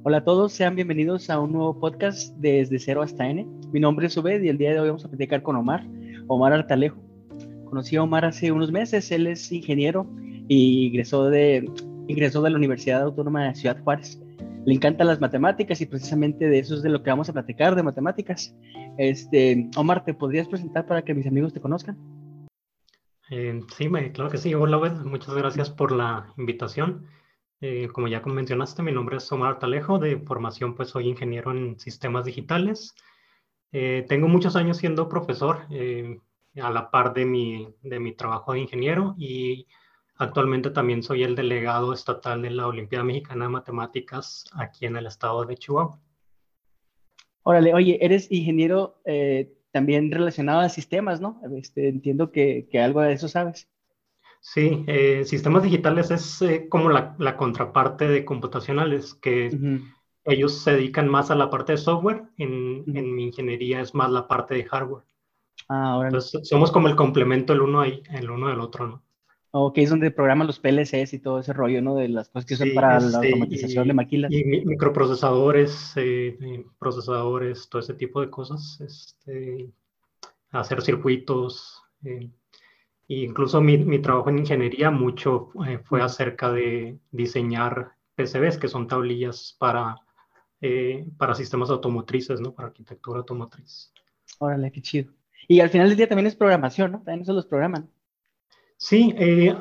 Hola a todos, sean bienvenidos a un nuevo podcast de Desde Cero hasta N. Mi nombre es Obed y el día de hoy vamos a platicar con Omar Artalejo. Conocí a Omar hace unos meses, él es ingeniero y ingresó de la Universidad Autónoma de Ciudad Juárez. Le encantan las matemáticas y precisamente de eso es de lo que vamos a platicar, de matemáticas. Omar, ¿te podrías presentar para que mis amigos te conozcan? Sí, claro que sí. Hola, Obed. Muchas gracias por la invitación. Como ya mencionaste, mi nombre es Omar Artalejo. De formación, pues soy ingeniero en sistemas digitales. Tengo muchos años siendo profesor a la par de mi trabajo de ingeniero y actualmente también soy el delegado estatal de la Olimpiada Mexicana de Matemáticas aquí en el estado de Chihuahua. Órale, oye, eres ingeniero también relacionado a sistemas, ¿no? Entiendo que algo de eso sabes. Sí, sistemas digitales es como la contraparte de computacionales, que Ujú, ellos se dedican más a la parte de software, ujú. en mi ingeniería es más la parte de hardware. Ah, órale. Entonces, somos como el complemento el uno del otro, ¿no? O que es donde programan los PLCs y todo ese rollo, ¿no? De las cosas que usan Sí, para la automatización de maquilas. microprocesadores, procesadores, todo ese tipo de cosas, hacer circuitos. E incluso mi trabajo en ingeniería mucho fue Ujú. acerca de diseñar PCBs, que son tablillas para sistemas automotrices, ¿no? Para arquitectura automotriz. Órale, qué chido. Y al final del día también es programación, ¿no? También eso los programan. Sí,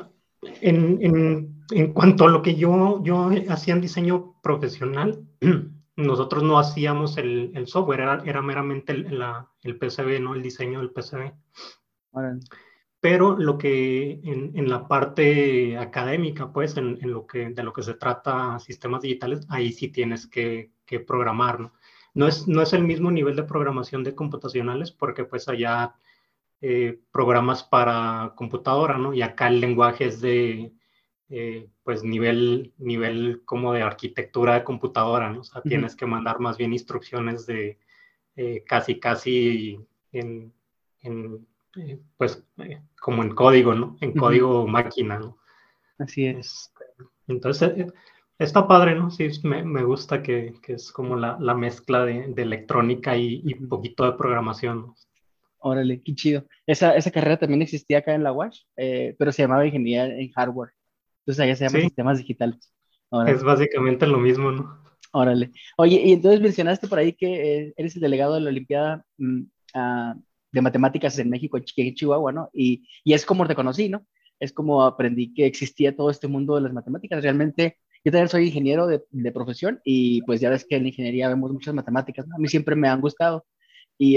en cuanto a lo que yo hacía en diseño profesional, nosotros no hacíamos el software, era meramente el PCB, ¿no? El diseño del PCB. Órale. Pero lo que en la parte académica, pues, de lo que se trata sistemas digitales, ahí sí tienes que programar, ¿no? No es el mismo nivel de programación de computacionales, porque pues allá programas para computadora, ¿no? Y acá el lenguaje es de, pues, nivel como de arquitectura de computadora, ¿no? O sea, Ujú, tienes que mandar más bien instrucciones de casi pues, como en código, ¿no? En ujú. código máquina, ¿no? Así es. Este, entonces, está padre, ¿no? Sí, me gusta que es como la mezcla de electrónica y Ujú. poquito de programación, ¿no? Órale, qué chido. Esa carrera también existía acá en la UASH, pero se llamaba Ingeniería en Hardware. Entonces allá se llama Sí, Sistemas Digitales. es Órale, básicamente lo mismo, ¿no? órale. Oye, y entonces mencionaste por ahí que eres el delegado de la Olimpiada ah, de Matemáticas en México, en Chihuahua, ¿no? Y es como te conocí, ¿no? Es como aprendí que existía todo este mundo de las matemáticas. Realmente, yo también soy ingeniero de profesión y pues ya ves que en la ingeniería vemos muchas matemáticas, ¿no? A mí siempre me han gustado. Y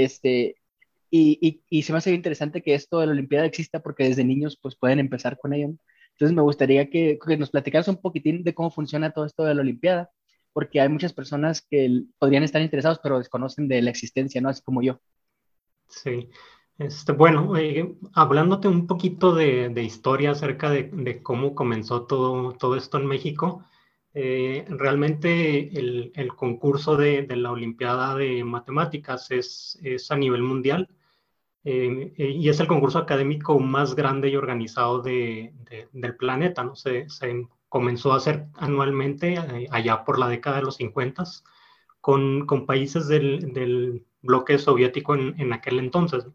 y se me hace bien interesante que esto de la Olimpiada exista porque desde niños pues pueden empezar con ello, ¿no? Entonces me gustaría que nos platicaras un poquitín de cómo funciona todo esto de la Olimpiada, porque hay muchas personas que podrían estar interesados pero desconocen de la existencia, ¿no? Así como yo. Sí. Bueno, hablándote un poquito de historia acerca de cómo comenzó todo esto en México, realmente el concurso de la Olimpiada de Matemáticas es a nivel mundial, y es el concurso académico más grande y organizado del planeta, ¿no? Se comenzó a hacer anualmente allá por la década de los 50 con países del bloque soviético en aquel entonces, ¿no?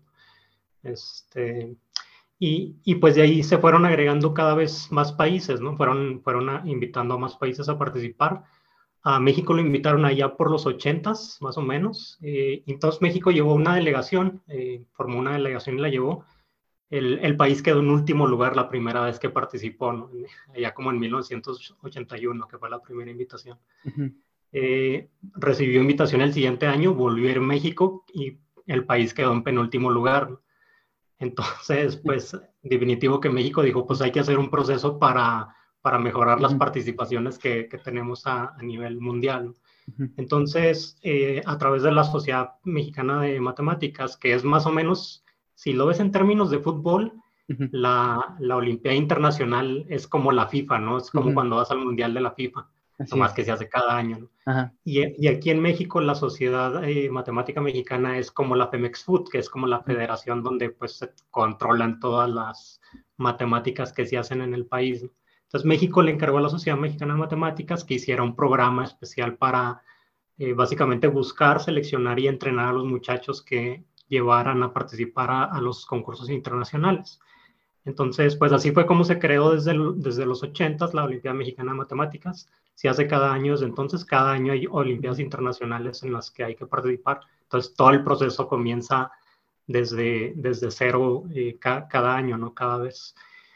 Este, y pues de ahí se fueron agregando cada vez más países, ¿no? Fueron invitando a más países a participar. A México lo invitaron allá por los 80s, más o menos. Entonces México llevó una delegación, formó una delegación y la llevó. El país quedó en último lugar la primera vez que participó, ¿no? Allá como en 1981, que fue la primera invitación. Ujú. Recibió invitación el siguiente año, volvió a ir a México y el país quedó en penúltimo lugar, ¿no? Entonces, pues, definitivo que México dijo, pues hay que hacer un proceso para mejorar las Ujú, participaciones que tenemos a nivel mundial, ¿no? ujú, Entonces, a través de la Sociedad Mexicana de Matemáticas, que es más o menos, si lo ves en términos de fútbol, ujú, la Olimpiada Internacional es como la FIFA, ¿no? Es como ujú. cuando vas al Mundial de la FIFA, Así nomás es. que se hace cada año, ¿no? Ajá. Y aquí en México la Sociedad Matemática Mexicana es como la Femex Food, que es como la Ujú, federación donde pues se controlan todas las matemáticas que se hacen en el país, ¿no? Entonces México le encargó a la Sociedad Mexicana de Matemáticas que hiciera un programa especial para básicamente buscar, seleccionar y entrenar a los muchachos que llevaran a participar a los concursos internacionales. Entonces, pues así fue como se creó desde los 80 la Olimpiada Mexicana de Matemáticas. Se hace cada año, desde entonces cada año hay Olimpiadas internacionales en las que hay que participar. Entonces, todo el proceso comienza desde cero cada año, ¿no? Cada vez.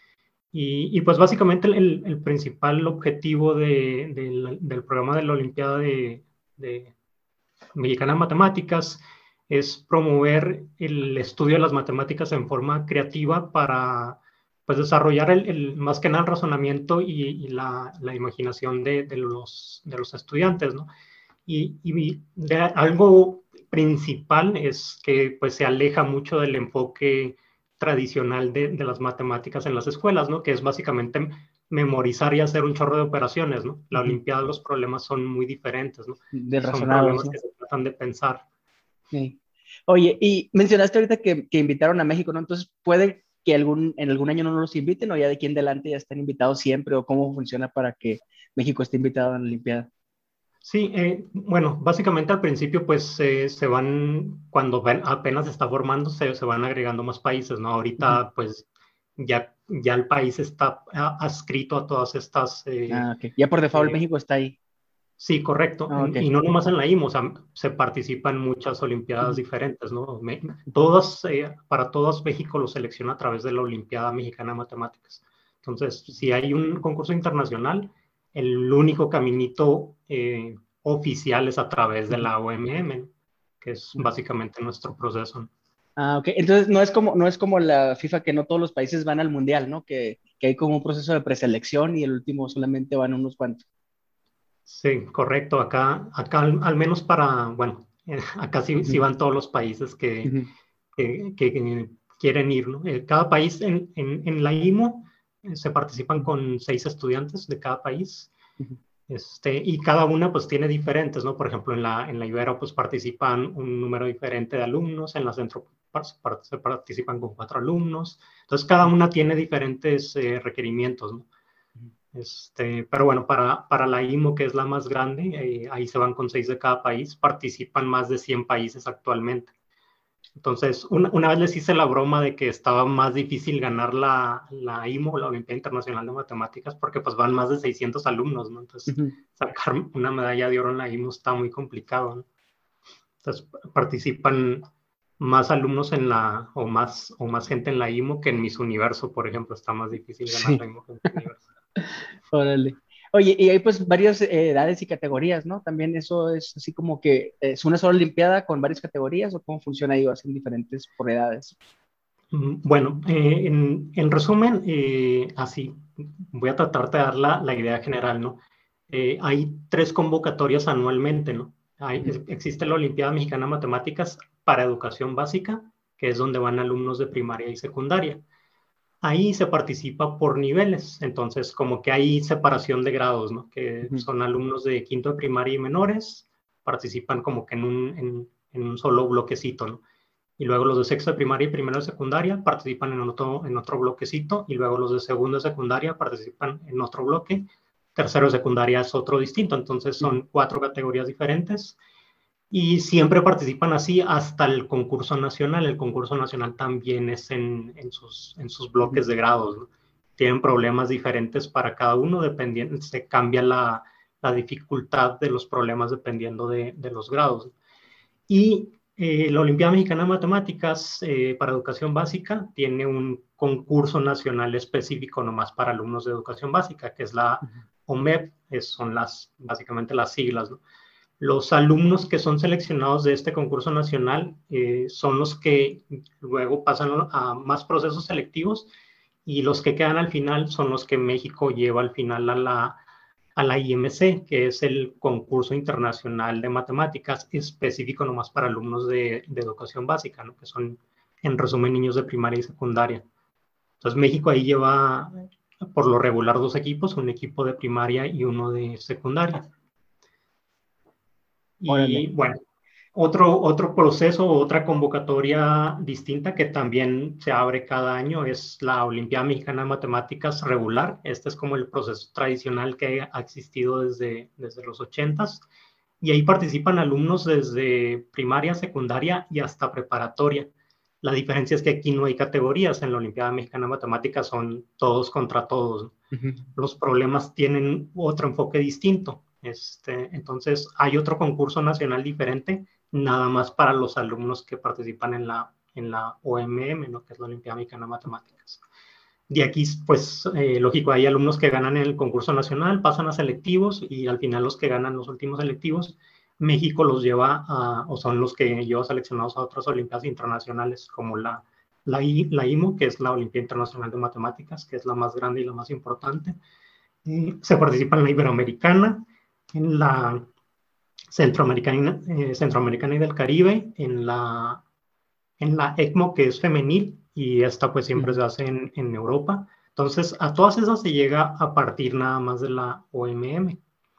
Y pues básicamente el principal objetivo del programa de la Olimpiada de Mexicana de Matemáticas es promover el estudio de las matemáticas en forma creativa para pues, desarrollar más que nada el razonamiento y la imaginación de los estudiantes, ¿no? Y algo principal es que pues, se aleja mucho del enfoque tradicional de las matemáticas en las escuelas, ¿no? Que es básicamente memorizar y hacer un chorro de operaciones, ¿no? La Olimpiada, los problemas son muy diferentes, ¿no? Del Son razonados, problemas ¿no? que se tratan de pensar. Sí. Oye, y mencionaste ahorita que invitaron a México, ¿no? Entonces, ¿puede que en algún año no nos inviten o ya de aquí en adelante ya están invitados siempre o cómo funciona para que México esté invitado a la Olimpiada? Sí, bueno, básicamente al principio pues se van, cuando apenas está formando, se van agregando más países, ¿no? Ujú. Ahorita pues ya el país está adscrito a todas estas. Ah, ok. Ya por default eh, México está ahí. sí, correcto. Ah, ok. Y no nomás en la IMO, o sea, se participan muchas olimpiadas Ujú. diferentes, ¿no? Para todas México lo selecciona a través de la Olimpiada Mexicana de Matemáticas. Entonces, si hay un concurso internacional, el único caminito oficial es a través de Ujú. la OMM, que es Ujú. básicamente nuestro proceso. Ah, ok. Entonces no es como la FIFA que no todos los países van al mundial, ¿no? Que hay como un proceso de preselección y el último solamente van unos cuantos. Sí, correcto. Acá al menos bueno, acá sí Ujú. van todos los países Ujú. que quieren ir, ¿no? Cada país en la IMO se participan con 6 estudiantes de cada país, Ujú. y cada una pues tiene diferentes, ¿no? Por ejemplo, en la Ibero pues participan un número diferente de alumnos, en la Centro se participan con 4 alumnos, entonces cada una tiene diferentes requerimientos, ¿no? Ujú. Pero bueno, para la IMO, que es la más grande, ahí se van con 6 de cada país, participan más de 100 países actualmente. Entonces, una vez les hice la broma de que estaba más difícil ganar la IMO, la Olimpiada Internacional de Matemáticas, porque pues van más de 600 alumnos, ¿no? Entonces, Ujú. sacar una medalla de oro en la IMO está muy complicado, ¿no? Entonces, participan más alumnos o más gente en la IMO que en Miss Universo, por ejemplo. Está más difícil ganar la Sí. IMO que en Miss Universo. Órale. Oye, y hay pues varias edades y categorías, ¿no? También eso es así como que es una sola olimpiada con varias categorías o cómo funciona ahí o hacen diferentes por edades. Bueno, en resumen, así voy a tratar de dar la idea general, ¿no? Hay 3 convocatorias anualmente, ¿no? Ujú. Existe la Olimpiada Mexicana de Matemáticas para educación básica, que es donde van alumnos de primaria y secundaria. Ahí se participa por niveles, entonces como que hay separación de grados, ¿no? Que Ujú. son alumnos de quinto de primaria y menores, participan como que en un solo bloquecito, ¿no? Y luego los de sexto de primaria y primero de secundaria participan en otro bloquecito, y luego los de segundo de secundaria participan en otro bloque, tercero de secundaria es otro distinto, entonces Ujú. son 4 categorías diferentes, y siempre participan así hasta el concurso nacional. El concurso nacional también es en sus Ujú. bloques de grados, ¿no? Tienen problemas diferentes para cada uno, dependiendo, se cambia la dificultad de los problemas dependiendo de los grados. Y la Olimpiada Mexicana de Matemáticas para Educación Básica tiene un concurso nacional específico nomás para alumnos de educación básica, que es la Ujú. OMEP, son básicamente las siglas, ¿no? Los alumnos que son seleccionados de este concurso nacional son los que luego pasan a más procesos selectivos, y los que quedan al final son los que México lleva al final a la IMC, que es el concurso internacional de matemáticas específico nomás para alumnos de educación básica, ¿no? Que son, en resumen, niños de primaria y secundaria. Entonces México ahí lleva por lo regular 2 equipos, un equipo de primaria y uno de secundaria. Órale. Y bueno. Otro proceso, otra convocatoria distinta que también se abre cada año es la Olimpiada Mexicana de Matemáticas regular. Este es como el proceso tradicional que ha existido desde los 80s. Y ahí participan alumnos desde primaria, secundaria y hasta preparatoria. La diferencia es que aquí no hay categorías. En la Olimpiada Mexicana de Matemáticas son todos contra todos. Los problemas tienen otro enfoque distinto. Entonces, hay otro concurso nacional diferente, nada más para los alumnos que participan en la OMM, ¿no? Que es la Olimpiada Mexicana de Matemáticas. De aquí, pues, lógico, hay alumnos que ganan el concurso nacional, pasan a selectivos y al final los que ganan los últimos selectivos, México los lleva o son los que lleva seleccionados a otras olimpiadas internacionales, como la IMO, que es la Olimpiada Internacional de Matemáticas, que es la más grande y la más importante. Se participa en la Iberoamericana, en la Centroamericana y del Caribe, en la ECMO, que es femenil, y esta pues siempre se hace en Europa. Entonces, a todas esas se llega a partir nada más de la OMM.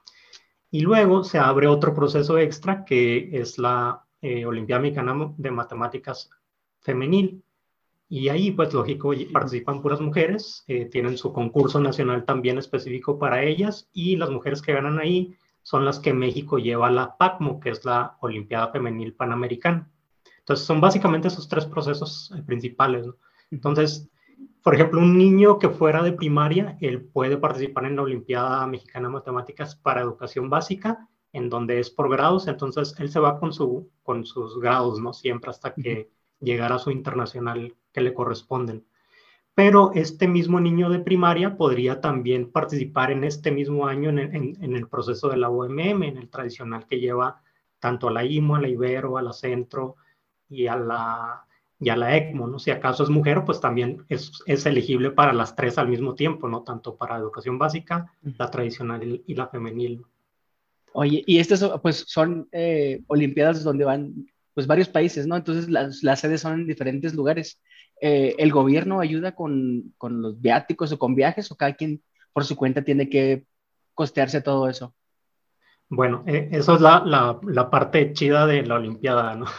Y luego se abre otro proceso extra, que es la Olimpiada Mexicana de Matemáticas Femenil. Y ahí, pues lógico, participan puras mujeres, tienen su concurso nacional también específico para ellas, y las mujeres que ganan ahí son las que México lleva a la PACMO, que es la Olimpiada Femenil Panamericana. Entonces, son básicamente esos tres procesos principales, ¿no? Entonces, por ejemplo, un niño que fuera de primaria, él puede participar en la Olimpiada Mexicana de Matemáticas para educación básica, en donde es por grados. Entonces, él se va con sus grados, ¿no? Siempre hasta que llegara a su internacional que le corresponden. Pero este mismo niño de primaria podría también participar en este mismo año en el proceso de la OMM, en el tradicional que lleva tanto a la IMO, a la Ibero, a la Centro y a la ECMO, ¿no? Si acaso es mujer, pues también es elegible para las tres al mismo tiempo, ¿no? Tanto para educación básica, la tradicional y la femenil. Oye, y estas pues son olimpiadas donde van pues varios países, ¿no? Entonces las sedes son en diferentes lugares. ¿El gobierno ayuda con los viáticos o con viajes o cada quien por su cuenta tiene que costearse todo eso? Bueno, eso es la parte chida de la Olimpiada, ¿no?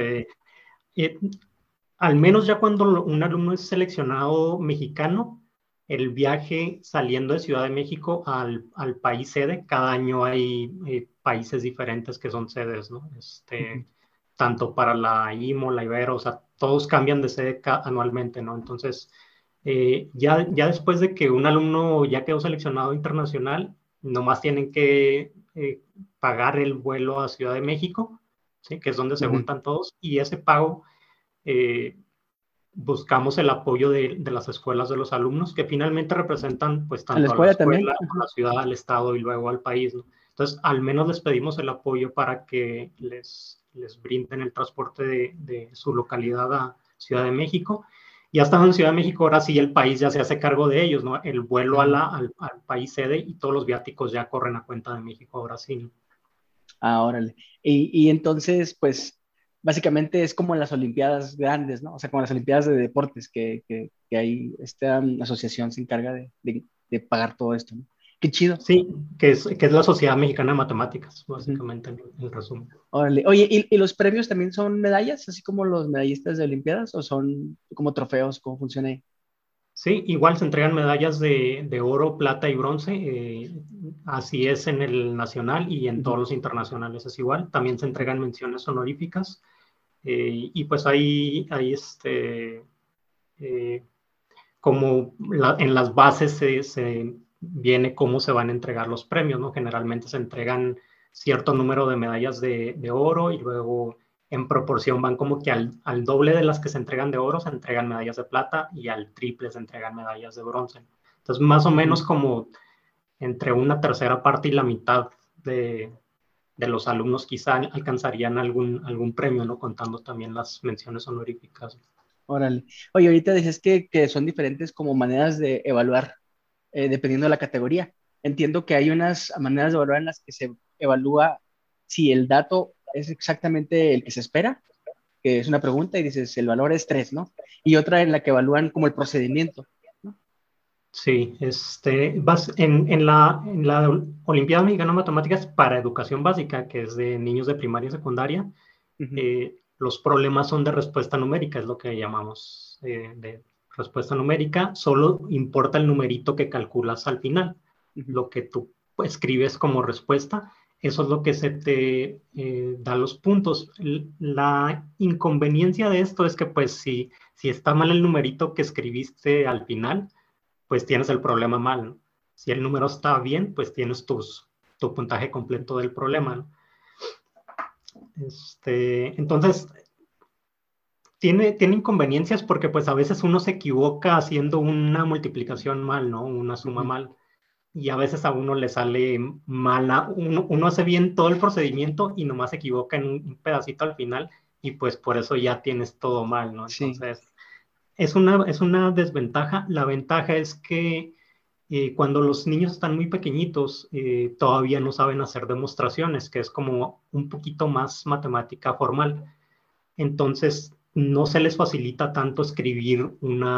Eh, Al menos ya cuando un alumno es seleccionado mexicano, el viaje saliendo de Ciudad de México al país sede, cada año hay países diferentes que son sedes, ¿no? Tanto para la IMO, la Ibero, o sea, todos cambian de sede anualmente, ¿no? Entonces, ya después de que un alumno ya quedó seleccionado internacional, nomás tienen que pagar el vuelo a Ciudad de México, ¿sí? Que es donde se juntan todos, y ese pago buscamos el apoyo de las escuelas de los alumnos, que finalmente representan pues ¿En la tanto a la escuela también? escuela, a la ciudad, al estado y luego al país, ¿no? Entonces, al menos les pedimos el apoyo para que les brinden el transporte de su localidad a Ciudad de México. Ya estando en Ciudad de México, ahora sí el país ya se hace cargo de ellos, ¿no? El vuelo al país sede y todos los viáticos ya corren a cuenta de México, ahora sí, ¿no? Ah, órale. Y entonces, pues, básicamente es como las Olimpiadas grandes, ¿no? O sea, como las Olimpiadas de deportes, que hay, esta asociación se encarga de pagar todo esto, ¿no? Qué chido. Sí, que es la Sociedad Mexicana de Matemáticas, básicamente, en resumen. Órale. Oye, ¿y los premios también son medallas, así como los medallistas de Olimpiadas, o son como trofeos? ¿Cómo funciona ahí? Sí, igual se entregan medallas de oro, plata y bronce. Así es en el nacional y en todos los internacionales es igual. También se entregan menciones honoríficas. Y pues ahí como en las bases se viene cómo se van a entregar los premios, ¿no? Generalmente se entregan cierto número de medallas de oro y luego en proporción van como que al doble de las que se entregan de oro se entregan medallas de plata y al triple se entregan medallas de bronce. Entonces, más o menos como entre una tercera parte y la mitad de los alumnos quizá alcanzarían algún premio, ¿no? Contando también las menciones honoríficas. Órale. Oye, ahorita dices que son diferentes como maneras de evaluar, dependiendo de la categoría. Entiendo que hay unas maneras de evaluar en las que se evalúa si el dato es exactamente el que se espera, que es una pregunta y dices, el valor es 3, ¿no? Y otra en la que evalúan como el procedimiento, ¿no? Sí, vas en la Olimpiada Mexicana de Matemáticas para Educación Básica, que es de niños de primaria y secundaria, Ujú. los problemas son de respuesta numérica, es lo que llamamos de respuesta numérica, solo importa el numerito que calculas al final, Ujú. lo que tú escribes como respuesta, eso es lo que se te da los puntos. La inconveniencia de esto es que pues si está mal el numerito que escribiste al final, pues tienes el problema mal, ¿no? Si el número está bien, pues tienes tu puntaje completo del problema, ¿no? Entonces, tiene inconveniencias porque pues a veces uno se equivoca haciendo una multiplicación mal, ¿no? Una suma Ujú. mal. Y a veces a uno le sale mala, uno hace bien todo el procedimiento y nomás se equivoca en un pedacito al final y pues por eso ya tienes todo mal, ¿no? Sí. Entonces, es una desventaja. La ventaja es que cuando los niños están muy pequeñitos, todavía no saben hacer demostraciones, que es como un poquito más matemática formal. Entonces, no se les facilita tanto escribir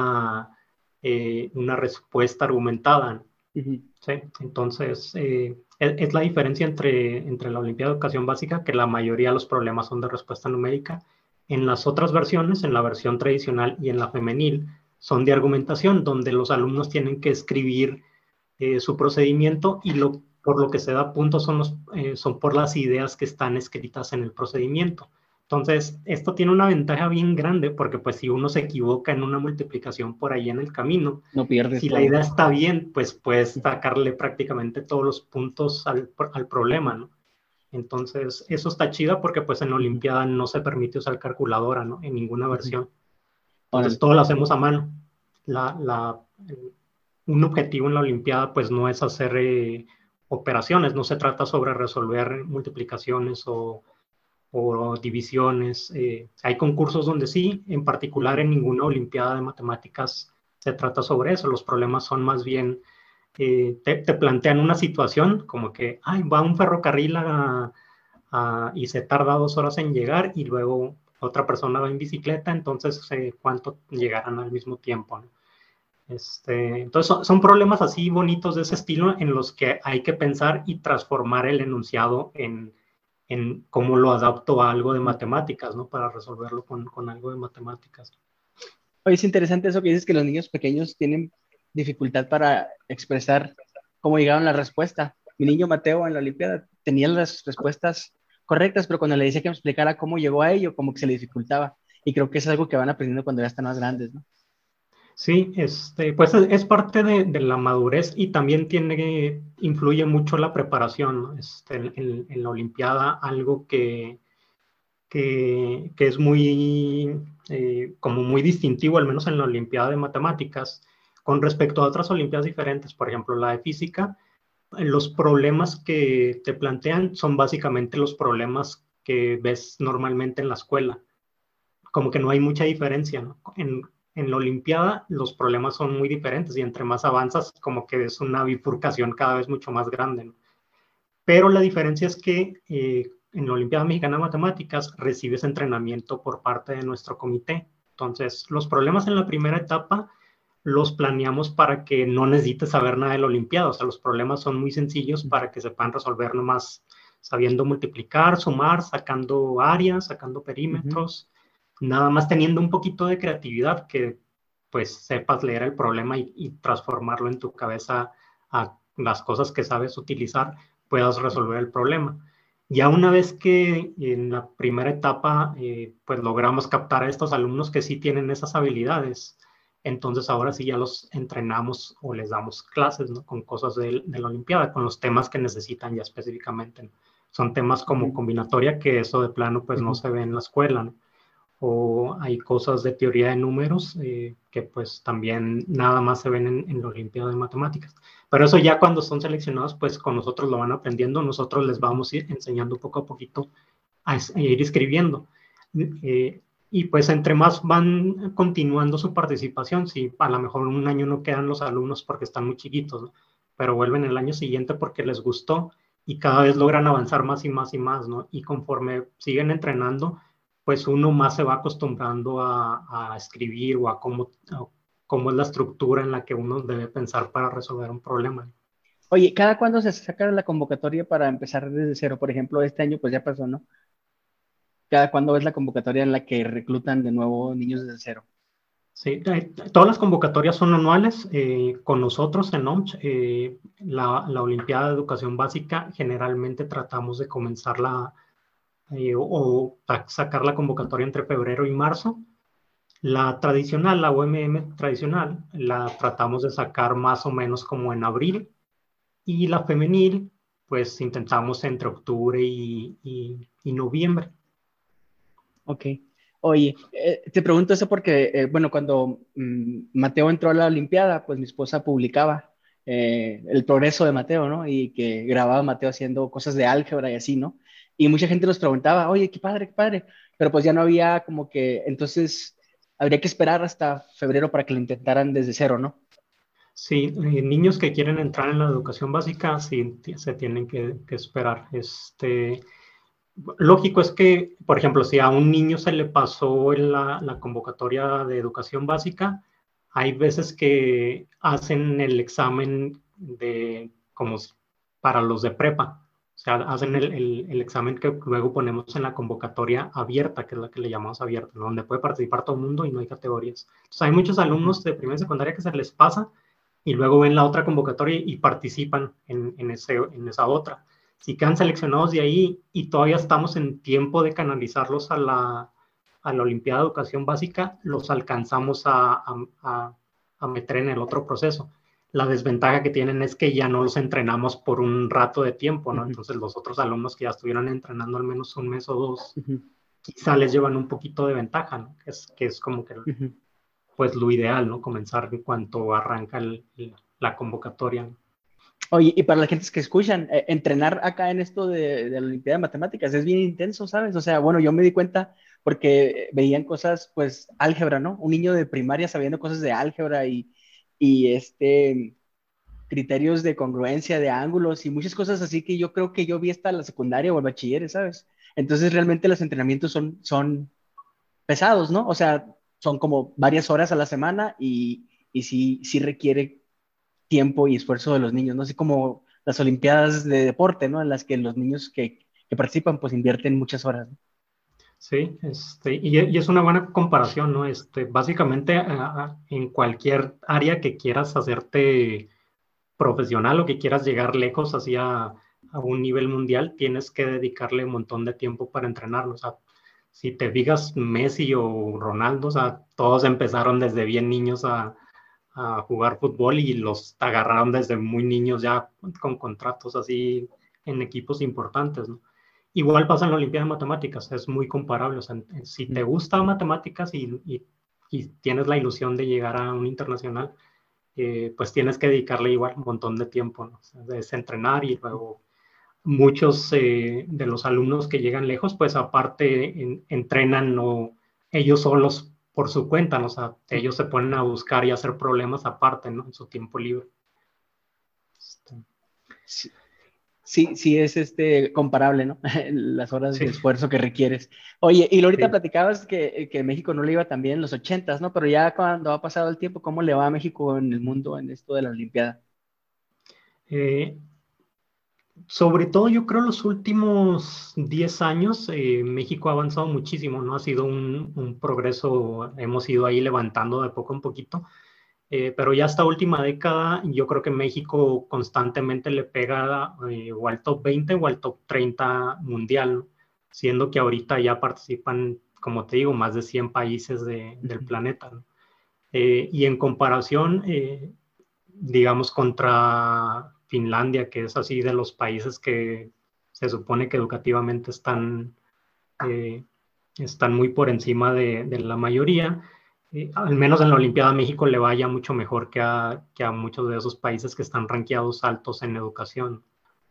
una respuesta argumentada. Ujú. ¿Sí? Entonces, es la diferencia entre la Olimpiada de Educación Básica, que la mayoría de los problemas son de respuesta numérica. En las otras versiones, en la versión tradicional y en la femenil, son de argumentación, donde los alumnos tienen que escribir su procedimiento y por lo que se da puntos son por las ideas que están escritas en el procedimiento. Entonces, esto tiene una ventaja bien grande porque pues si uno se equivoca en una multiplicación por ahí en el camino, No pierdes si la todo. idea está bien, pues puedes sacarle prácticamente todos los puntos al problema, ¿no? Entonces, eso está chido porque pues en la Ujú. Olimpiada no se permite usar calculadora, ¿no? En ninguna Ujú. versión. Entonces, Órale. todo lo hacemos a mano. La, la, un objetivo en la Olimpiada pues no es hacer operaciones, no se trata sobre resolver multiplicaciones o divisiones. Hay concursos donde sí, en particular Ujú. en ninguna Olimpiada de Matemáticas se trata sobre eso. Los problemas son más bien, te plantean una situación como que, ay, va un ferrocarril y se tarda 2 horas en llegar y luego otra persona va en bicicleta, entonces cuánto llegarán al mismo tiempo, ¿no? Entonces son problemas así bonitos de ese estilo en los que hay que pensar y transformar el enunciado en cómo lo adapto a algo de Ujú. matemáticas, ¿no? Para resolverlo con algo de matemáticas. Oye, es interesante eso que dices que los niños pequeños tienen dificultad para expresar cómo llegaron a la respuesta. Mi niño Mateo en la Olimpiada tenía las respuestas correctas, pero cuando le decía que me explicara cómo llegó a ello, como que se le dificultaba. Y creo que es algo que van aprendiendo cuando ya están más grandes, ¿no? Sí, pues es parte de la madurez y también influye mucho la preparación, ¿no? En la Olimpiada, algo que es como muy distintivo, al menos en la Olimpiada de Matemáticas, con respecto a otras Olimpiadas diferentes, por ejemplo, la de física, los problemas que te plantean son básicamente los problemas que ves normalmente en la escuela, como que no hay mucha diferencia, ¿no? En la Olimpiada los problemas son muy diferentes y entre más avanzas, como que es una bifurcación cada vez mucho más grande, ¿no? Pero la diferencia es que en la Olimpiada Mexicana de Matemáticas recibes entrenamiento por parte de nuestro comité. Entonces, los problemas en la primera etapa los planeamos para que no necesites saber nada de la Olimpiada. O sea, los problemas son muy sencillos para que se puedan resolver nomás sabiendo multiplicar, sumar, sacando áreas, sacando Ujú. perímetros, nada más teniendo un poquito de creatividad que pues sepas leer el problema y transformarlo en tu cabeza a las cosas que sabes utilizar puedas resolver el problema. Ya una vez que en la primera etapa pues logramos captar a estos alumnos que sí tienen esas habilidades, entonces ahora sí ya los entrenamos o les damos clases, ¿no? Con cosas de la Olimpiada, con los temas que necesitan ya específicamente, ¿no? Son temas como Ujú. combinatoria que eso de plano pues no Ujú. se ve en la escuela, ¿no? O hay cosas de teoría de números que pues también nada más se ven en la Olimpiada de Matemáticas. Pero eso ya cuando son seleccionados, pues con nosotros lo van aprendiendo, nosotros les Ujú. vamos a ir enseñando poco a poquito a ir escribiendo. Y pues entre más van continuando su participación, si a lo mejor un año no quedan los alumnos porque están muy chiquitos, ¿no? Pero vuelven el año siguiente porque les gustó y cada vez logran avanzar más y más y más, ¿no? Y conforme siguen entrenando, pues uno más se va acostumbrando a escribir o cómo es la estructura en la que uno debe pensar para resolver un problema. Oye, ¿cada cuándo se saca la convocatoria para empezar desde cero? Por ejemplo, este año pues ya pasó, ¿no? ¿Cada cuándo es la convocatoria en la que reclutan de nuevo niños desde cero? Sí, todas las convocatorias son anuales. Con nosotros en OMCH, la Olimpiada de Educación Básica, generalmente tratamos de comenzarla sacar la convocatoria entre febrero y marzo. La tradicional, la OMM tradicional, la tratamos de sacar más o menos como en abril, y la femenil, pues intentamos entre octubre y noviembre. Ok. Oye, te pregunto eso porque, bueno, cuando Mateo entró a la Olimpiada, pues mi esposa publicaba el progreso de Mateo, ¿no? Y que grababa a Mateo haciendo cosas de álgebra y así, ¿no? Y mucha gente nos preguntaba, oye, qué padre, pero pues ya no había como que, entonces habría que esperar hasta febrero para que lo intentaran desde cero, ¿no? Sí, niños que quieren entrar en la educación básica, sí, se tienen que esperar. Lógico es que, por ejemplo, si a un niño se le pasó en la convocatoria de educación básica, hay veces que hacen el examen como para los de prepa. O sea, hacen el examen que luego ponemos en la convocatoria abierta, que es la que le llamamos abierta, ¿no? Donde puede participar todo el mundo y no hay categorías. Entonces, hay muchos alumnos de primaria y secundaria que se les pasa y luego ven la otra convocatoria y participan en esa otra. Si quedan seleccionados de ahí y todavía estamos en tiempo de canalizarlos a la Olimpiada de Educación Básica, los alcanzamos a meter en el otro proceso. La desventaja que tienen es que ya no los entrenamos por un rato de tiempo, ¿no? Entonces los otros alumnos que ya estuvieron entrenando al menos un mes o dos, quizá les llevan un poquito de ventaja, ¿no? Que es como que pues lo ideal, ¿no? Comenzar en cuanto arranca la convocatoria, ¿no? Oye, y para las gentes que escuchan, entrenar acá en esto de la Olimpiada de Matemáticas es bien intenso, ¿sabes? O sea, bueno, yo me di cuenta porque veían cosas, pues, álgebra, ¿no? Un niño de primaria sabiendo cosas de álgebra y criterios de congruencia de ángulos y muchas cosas así que yo creo que yo vi hasta la secundaria o el bachiller, ¿sabes? Entonces, realmente los entrenamientos son pesados, ¿no? O sea, son como varias horas a la semana y sí requiere tiempo y esfuerzo de los niños, no sé, como las Olimpiadas de deporte, ¿no? En las que los niños que participan pues invierten muchas horas, ¿no? Sí, y es una buena comparación, ¿no? Básicamente, en cualquier área que quieras hacerte profesional o que quieras llegar lejos a un nivel mundial, tienes que dedicarle un montón de tiempo para entrenarlo. O sea, si te fijas, Messi o Ronaldo, o sea, todos empezaron desde bien niños a jugar fútbol y los agarraron desde muy niños ya con contratos así en equipos importantes, ¿no? Igual pasa en la Olimpiada de Matemáticas, es muy comparable. O sea, si te gusta matemáticas y tienes la ilusión de llegar a un internacional, pues tienes que dedicarle igual un montón de tiempo, ¿no? O sea, es entrenar y luego muchos de los alumnos que llegan lejos, pues aparte entrenan o ellos solos por su cuenta, ¿no? O sea, ellos se ponen a buscar y a hacer problemas aparte, ¿no? En su tiempo libre. Este, Sí, sí es comparable, ¿no? Las horas sí, de esfuerzo que requieres. Oye, y ahorita sí. platicabas que México no le iba tan bien en los ochentas, ¿no? Pero ya cuando ha pasado el tiempo, ¿cómo le va a México en el mundo en esto de la Olimpiada? Eh, Sobre todo, yo creo los últimos 10 años, México ha avanzado muchísimo, ¿no? Ha sido un progreso, hemos ido ahí levantando de poco en poquito. Pero ya esta última década, yo creo que México constantemente le pega o al top 20 o al top 30 mundial, ¿no? Siendo que ahorita ya participan, como te digo, más de 100 países del planeta, ¿no? Y en comparación, digamos, contra Finlandia, que es así de los países que se supone que educativamente eh, están muy por encima de la mayoría. Al menos en la Olimpiada México le vaya mucho mejor que a muchos de esos países que están rankeados altos en educación.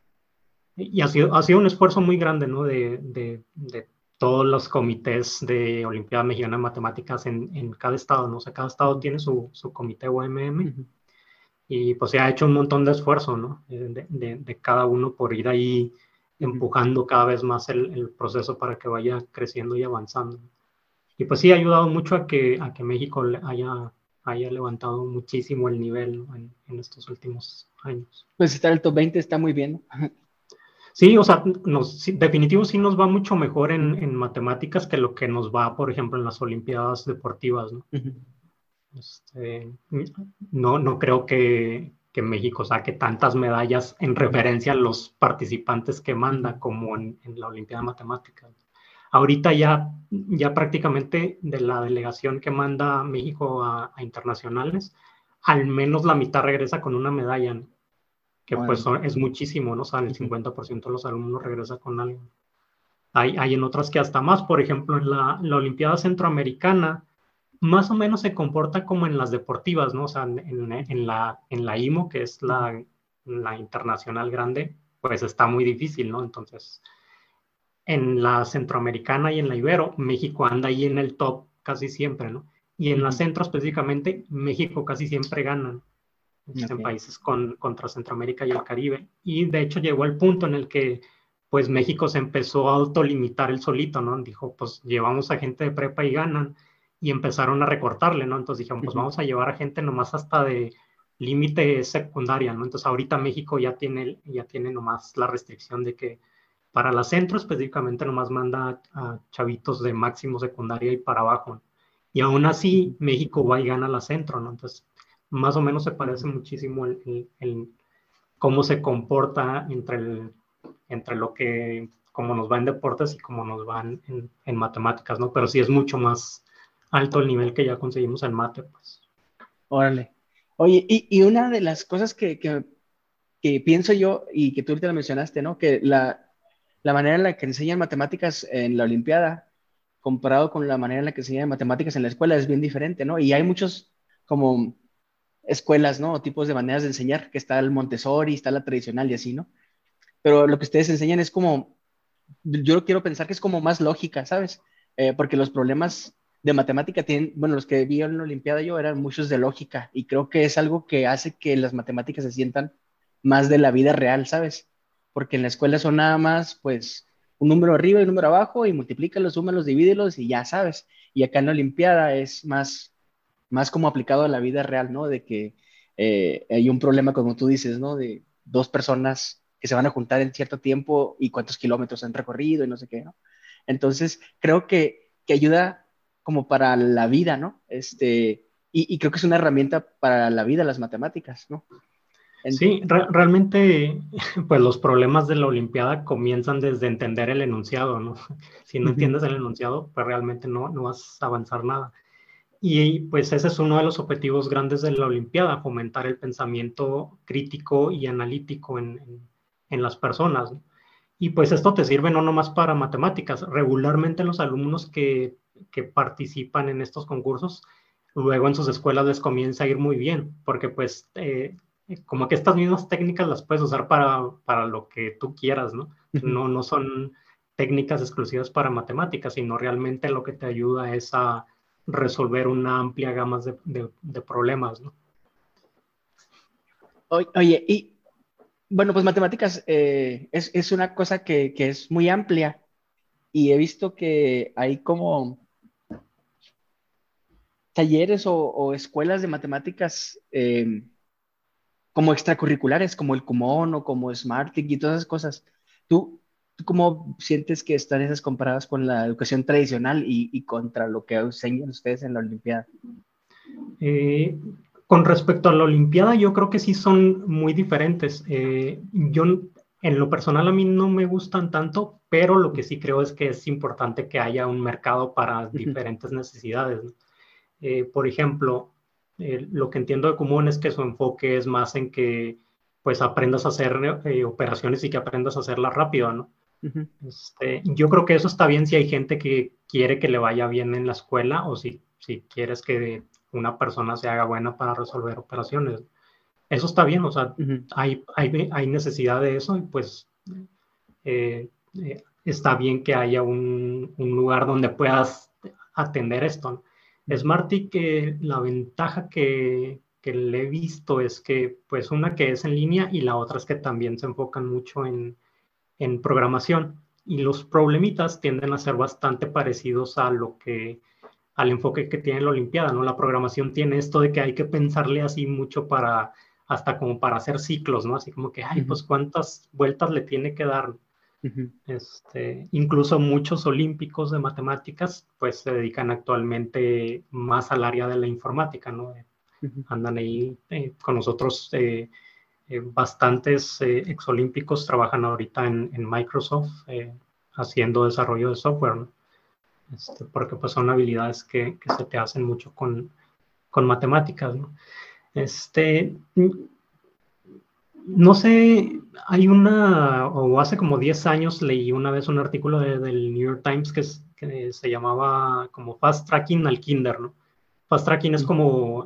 Y ha sido un esfuerzo muy grande, ¿no? De todos los comités de Olimpiada Mexicana de Matemáticas en cada estado, ¿no? O sea, cada estado tiene su comité OMM Ujú. y pues se ha hecho un montón de esfuerzo, ¿no? De cada uno por ir ahí Ujú. empujando cada vez más el proceso para que vaya creciendo y avanzando. Y pues sí, ha ayudado mucho a que México haya levantado muchísimo el nivel, ¿no? en estos últimos años. Pues estar en el top 20 está muy bien, ¿no? Sí, o sea, sí, definitivo sí nos va mucho mejor en matemáticas que lo que nos va, por ejemplo, en las Olimpiadas deportivas, ¿no? Ujú. Este, no creo que México saque tantas medallas en referencia a los participantes que manda como en la Olimpiada de Matemáticas. Ahorita ya prácticamente de la delegación que manda México a internacionales, al menos la mitad regresa con una medalla, ¿no? Que pues Órale. es muchísimo, ¿no? O sea, el Ujú. 50% de los alumnos regresa con algo. Hay en otras que hasta más, por ejemplo, en la Olimpiada Centroamericana, más o menos se comporta como en las deportivas, ¿no? O sea, en la IMO, que es Ujú. la internacional grande, pues está muy difícil, ¿no? Entonces, en la Centroamericana y en la Ibero, México anda ahí en el top casi siempre, ¿no? Y en la Ujú. Centro específicamente, México casi siempre gana Ok. en países contra Centroamérica y el Caribe. Y de hecho llegó al punto en el que pues México se empezó a autolimitar el solito, ¿no? Dijo, pues llevamos a gente de prepa y ganan, y empezaron a recortarle, ¿no? Entonces dijeron, pues Ujú. vamos a llevar a gente nomás hasta de límite secundaria, ¿no? Entonces ahorita México ya tiene nomás la restricción de que para la centro específicamente nomás manda a chavitos de máximo secundaria y para abajo, ¿no? Y aún así Ujú. México va y gana la centro, ¿no? Entonces más o menos se parece Ujú. muchísimo el cómo se comporta entre lo que, cómo nos va en deportes y cómo nos van en matemáticas, ¿no? Pero sí es mucho más alto el nivel que ya conseguimos en mate, pues. Órale. Oye, y una de las cosas que pienso yo, y que tú ahorita lo mencionaste, ¿no? Que la manera en la que enseñan matemáticas en la Olimpiada, comparado con la manera en la que enseñan matemáticas en la escuela, es bien diferente, ¿no? Y hay muchos como escuelas, ¿no? O tipos de maneras de enseñar, que está el Montessori, está la tradicional y así, ¿no? Pero lo que ustedes enseñan es como, yo quiero pensar que es como más lógica, ¿sabes? Porque los problemas de matemática tienen, bueno, los que vi en la Olimpiada yo eran muchos de lógica y creo que es algo que hace que las matemáticas se sientan más de la vida real, ¿sabes? Porque en la escuela son nada más, pues, un número arriba y un número abajo y multiplícalos, súmalos, divídelos y ya sabes. Y acá en la Olimpiada es más como aplicado a la vida real, ¿no? De que hay un problema, como tú dices, ¿no? De dos personas que se van a juntar en cierto tiempo y cuántos kilómetros han recorrido y no sé qué, ¿no? Entonces, creo que ayuda como para la vida, ¿no? Y creo que es una herramienta para la vida, las matemáticas, ¿no? En- Sí, realmente, pues los problemas de la Olimpiada comienzan desde entender el enunciado, ¿no? Si no Ujú. entiendes el enunciado, pues realmente no vas a avanzar nada. Y pues ese es uno de los objetivos grandes de la Olimpiada, fomentar el pensamiento crítico y analítico en las personas, ¿no? Y pues esto te sirve no nomás para matemáticas. Regularmente los alumnos que participan en estos concursos, luego en sus escuelas les comienza a ir muy bien, porque pues como que estas mismas técnicas las puedes usar para lo que tú quieras, ¿no? Ujú. No son técnicas exclusivas para matemáticas, sino realmente lo que te ayuda es a resolver una amplia gama de problemas, ¿no? Oye, y bueno, pues matemáticas es una cosa que es muy amplia y he visto que hay como talleres o escuelas de matemáticas como extracurriculares, como el Kumon o como Smartick y todas esas cosas. ¿Tú cómo sientes que están esas comparadas con la educación tradicional y contra lo que enseñan ustedes en la Olimpiada? Eh, con respecto a la Olimpiada, yo creo que sí son muy diferentes. Yo, en lo personal, a mí no me gustan tanto, pero lo que sí creo es que es importante que haya un mercado para Ujú. diferentes necesidades, ¿no? Por ejemplo, lo que entiendo de Común es que su enfoque es más en que pues aprendas a hacer operaciones y que aprendas a hacerlas rápido, ¿no? Ujú. Yo creo que eso está bien si hay gente que quiere que le vaya bien en la escuela o si quieres que una persona se haga buena para resolver operaciones. Eso está bien, o sea, Ujú. hay necesidad de eso y pues está bien que haya un lugar donde puedas atender esto, ¿no? Ujú. Smarty, que la ventaja que le he visto es que, pues, una que es en línea y la otra es que también se enfocan mucho en programación. Y los problemitas tienden a ser bastante parecidos al enfoque que tiene la Olimpiada, ¿no? La programación tiene esto de que hay que pensarle así mucho hasta como para hacer ciclos, ¿no? Así como que, ay, Ujú. pues cuántas vueltas le tiene que dar. Ujú. Incluso muchos olímpicos de matemáticas pues se dedican actualmente más al área de la informática, ¿no? Ujú. Andan ahí con nosotros, bastantes exolímpicos trabajan ahorita en Microsoft haciendo desarrollo de software, ¿no? Porque pues son habilidades que se te hacen mucho con matemáticas, ¿no? Este, no sé, o hace como 10 años leí una vez un artículo del New York Times que se llamaba como Fast Tracking al Kinder, ¿no? Fast Tracking es Ujú. como,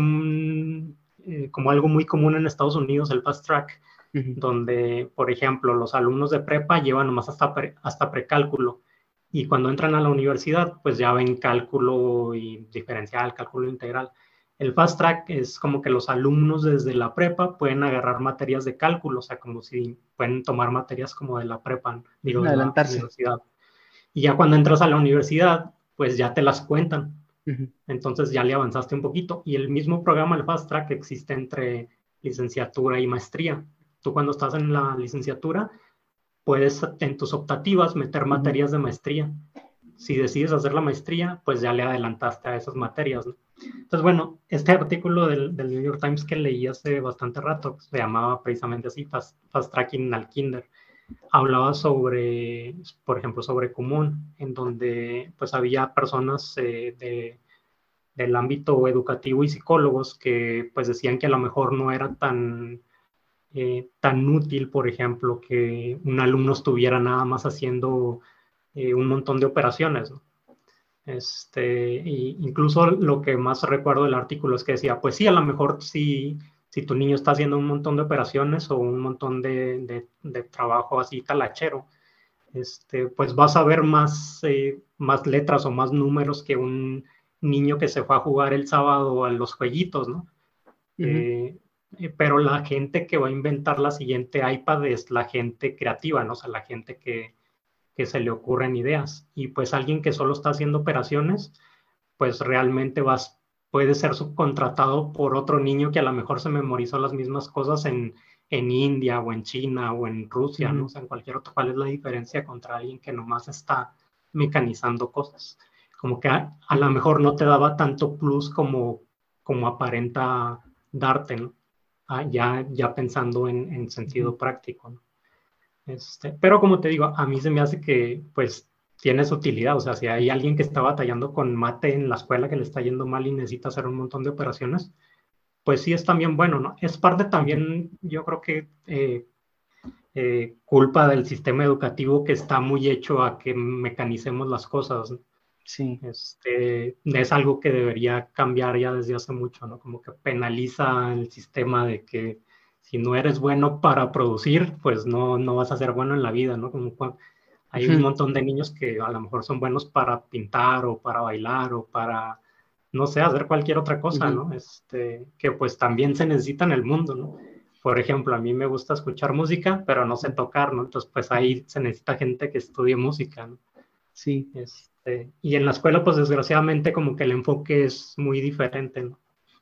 como algo muy común en Estados Unidos, el Fast Track, Ujú. donde, por ejemplo, los alumnos de prepa llevan nomás hasta precálculo, y cuando entran a la universidad, pues ya ven cálculo y diferencial, cálculo integral. El fast track es como que los alumnos desde la prepa pueden agarrar materias de cálculo, o sea, como si pueden tomar materias como de la prepa, digo, Ujú. de la Adelantarse. universidad. Y ya cuando entras a la universidad, pues ya te las cuentan. Ujú. Entonces ya le avanzaste un poquito. Y el mismo programa, el fast track, existe entre licenciatura y maestría. Tú cuando estás en la licenciatura, puedes en tus optativas meter Ujú. materias de maestría. Si decides hacer la maestría, pues ya le adelantaste a esas materias, ¿no? Entonces, bueno, este artículo del New York Times que leí hace bastante rato, se llamaba precisamente así, Fast Tracking al Kinder. Hablaba sobre, por ejemplo, sobre Kumon, en donde pues había personas del ámbito educativo y psicólogos que pues decían que a lo mejor no era tan útil, por ejemplo, que un alumno estuviera nada más haciendo un montón de operaciones, ¿no? Y incluso lo que más recuerdo del artículo es que decía, pues sí, a lo mejor si tu niño está haciendo un montón de operaciones o un montón de trabajo así talachero, pues vas a ver más letras o más números que un niño que se fue a jugar el sábado a los jueguitos, ¿no? Ujú. Eh, pero la gente que va a inventar la siguiente iPad es la gente creativa, ¿no? O sea, la gente que se le ocurren ideas. Y pues alguien que solo está haciendo operaciones, pues realmente puede ser subcontratado por otro niño que a lo mejor se memorizó las mismas cosas en India o en China o en Rusia, ¿no? O Ujú. sea, en cualquier otro. ¿Cuál es la diferencia contra alguien que nomás está mecanizando cosas? Como que a lo mejor no te daba tanto plus como aparenta darte, ¿no? Ya pensando en Ujú. sentido práctico, ¿no? Pero como te digo, a mí se me hace que pues tiene su utilidad. O sea, si hay alguien que está batallando con mate en la escuela que le está yendo mal y necesita hacer un montón de operaciones, pues sí es también bueno, ¿no? Es parte Ujú. también, yo creo que culpa del sistema educativo que está muy hecho a que mecanicemos las cosas, ¿no? Sí. Es algo que debería cambiar ya desde hace mucho, ¿no? Como que penaliza el sistema de que si no eres bueno para producir, pues no vas a ser bueno en la vida, ¿no? Hay un Ujú. montón de niños que a lo mejor son buenos para pintar o para bailar o para, no sé, hacer cualquier otra cosa, Ujú. ¿no? Que pues también se necesita en el mundo, ¿no? Por ejemplo, a mí me gusta escuchar música, pero no sé tocar, ¿no? Entonces, pues Ujú. ahí se necesita gente que estudie música, ¿no? Sí. Y en la escuela, pues desgraciadamente como que el enfoque es muy diferente, ¿no?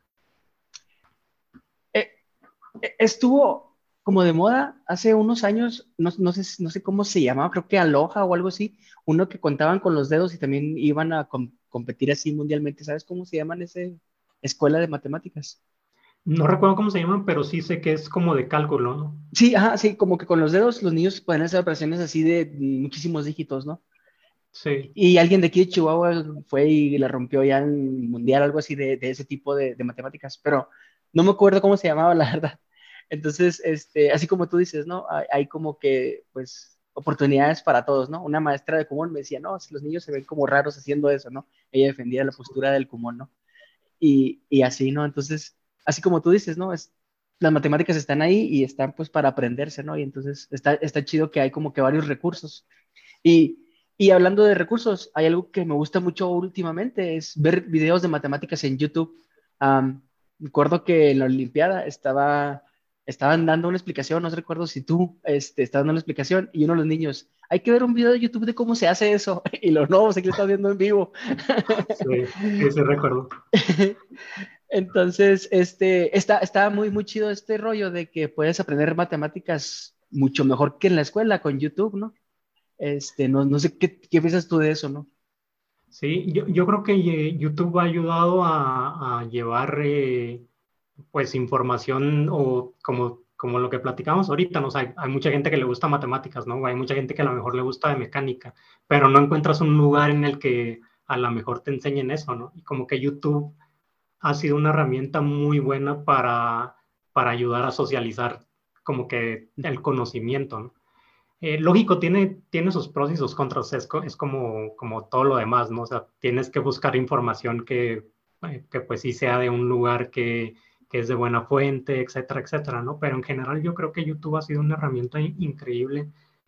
Eh, Estuvo como de moda hace unos años, no sé cómo se llamaba, creo que Aloha o algo así, uno que contaban con los dedos y también iban a competir así mundialmente. ¿Sabes cómo se llaman ese escuela de matemáticas? No recuerdo cómo se llaman, pero sí sé que es como de cálculo, ¿no? Sí, ajá, sí, como que con los dedos los niños pueden hacer operaciones así de muchísimos dígitos, ¿no? Sí. Y alguien de aquí de Chihuahua fue y la rompió ya en mundial, algo así de ese tipo de matemáticas, pero no me acuerdo cómo se llamaba, la verdad. Entonces, así como tú dices, ¿no? Hay como que, pues, oportunidades para todos, ¿no? Una maestra de Kumon me decía, no, si los niños se ven como raros haciendo eso, ¿no? Ella defendía la postura del Kumon, ¿no? Y así, ¿no? Entonces, así como tú dices, ¿no? Las matemáticas están ahí y están, pues, para aprenderse, ¿no? Y entonces está chido que hay como que varios recursos. Y, y hablando de recursos, hay algo que me gusta mucho últimamente, es ver videos de matemáticas en YouTube. Recuerdo que en la Olimpiada estaban dando una explicación, no recuerdo si tú estabas dando una explicación, y uno de los niños, hay que ver un video de YouTube de cómo se hace eso, y lo no, sé que lo estás viendo en vivo. Sí, sí, sí recuerdo. Entonces, está muy, muy chido este rollo de que puedes aprender matemáticas mucho mejor que en la escuela con YouTube, ¿no? No sé qué piensas tú de eso, ¿no? Sí, yo creo que YouTube ha ayudado a llevar pues información o como lo que platicamos ahorita, ¿no? O sea, hay mucha gente que le gusta matemáticas, ¿no? Hay mucha gente que a lo mejor le gusta de mecánica, pero no encuentras un lugar en el que a lo mejor te enseñen eso, ¿no? Y como que YouTube ha sido una herramienta muy buena para ayudar a socializar como que el conocimiento, ¿no? Lógico, tiene sus pros y sus contras, es como todo lo demás, ¿no? O sea, tienes que buscar información que pues sí sea de un lugar que es de buena fuente, etcétera, etcétera, ¿no? Pero en general yo creo que YouTube ha sido una herramienta increíble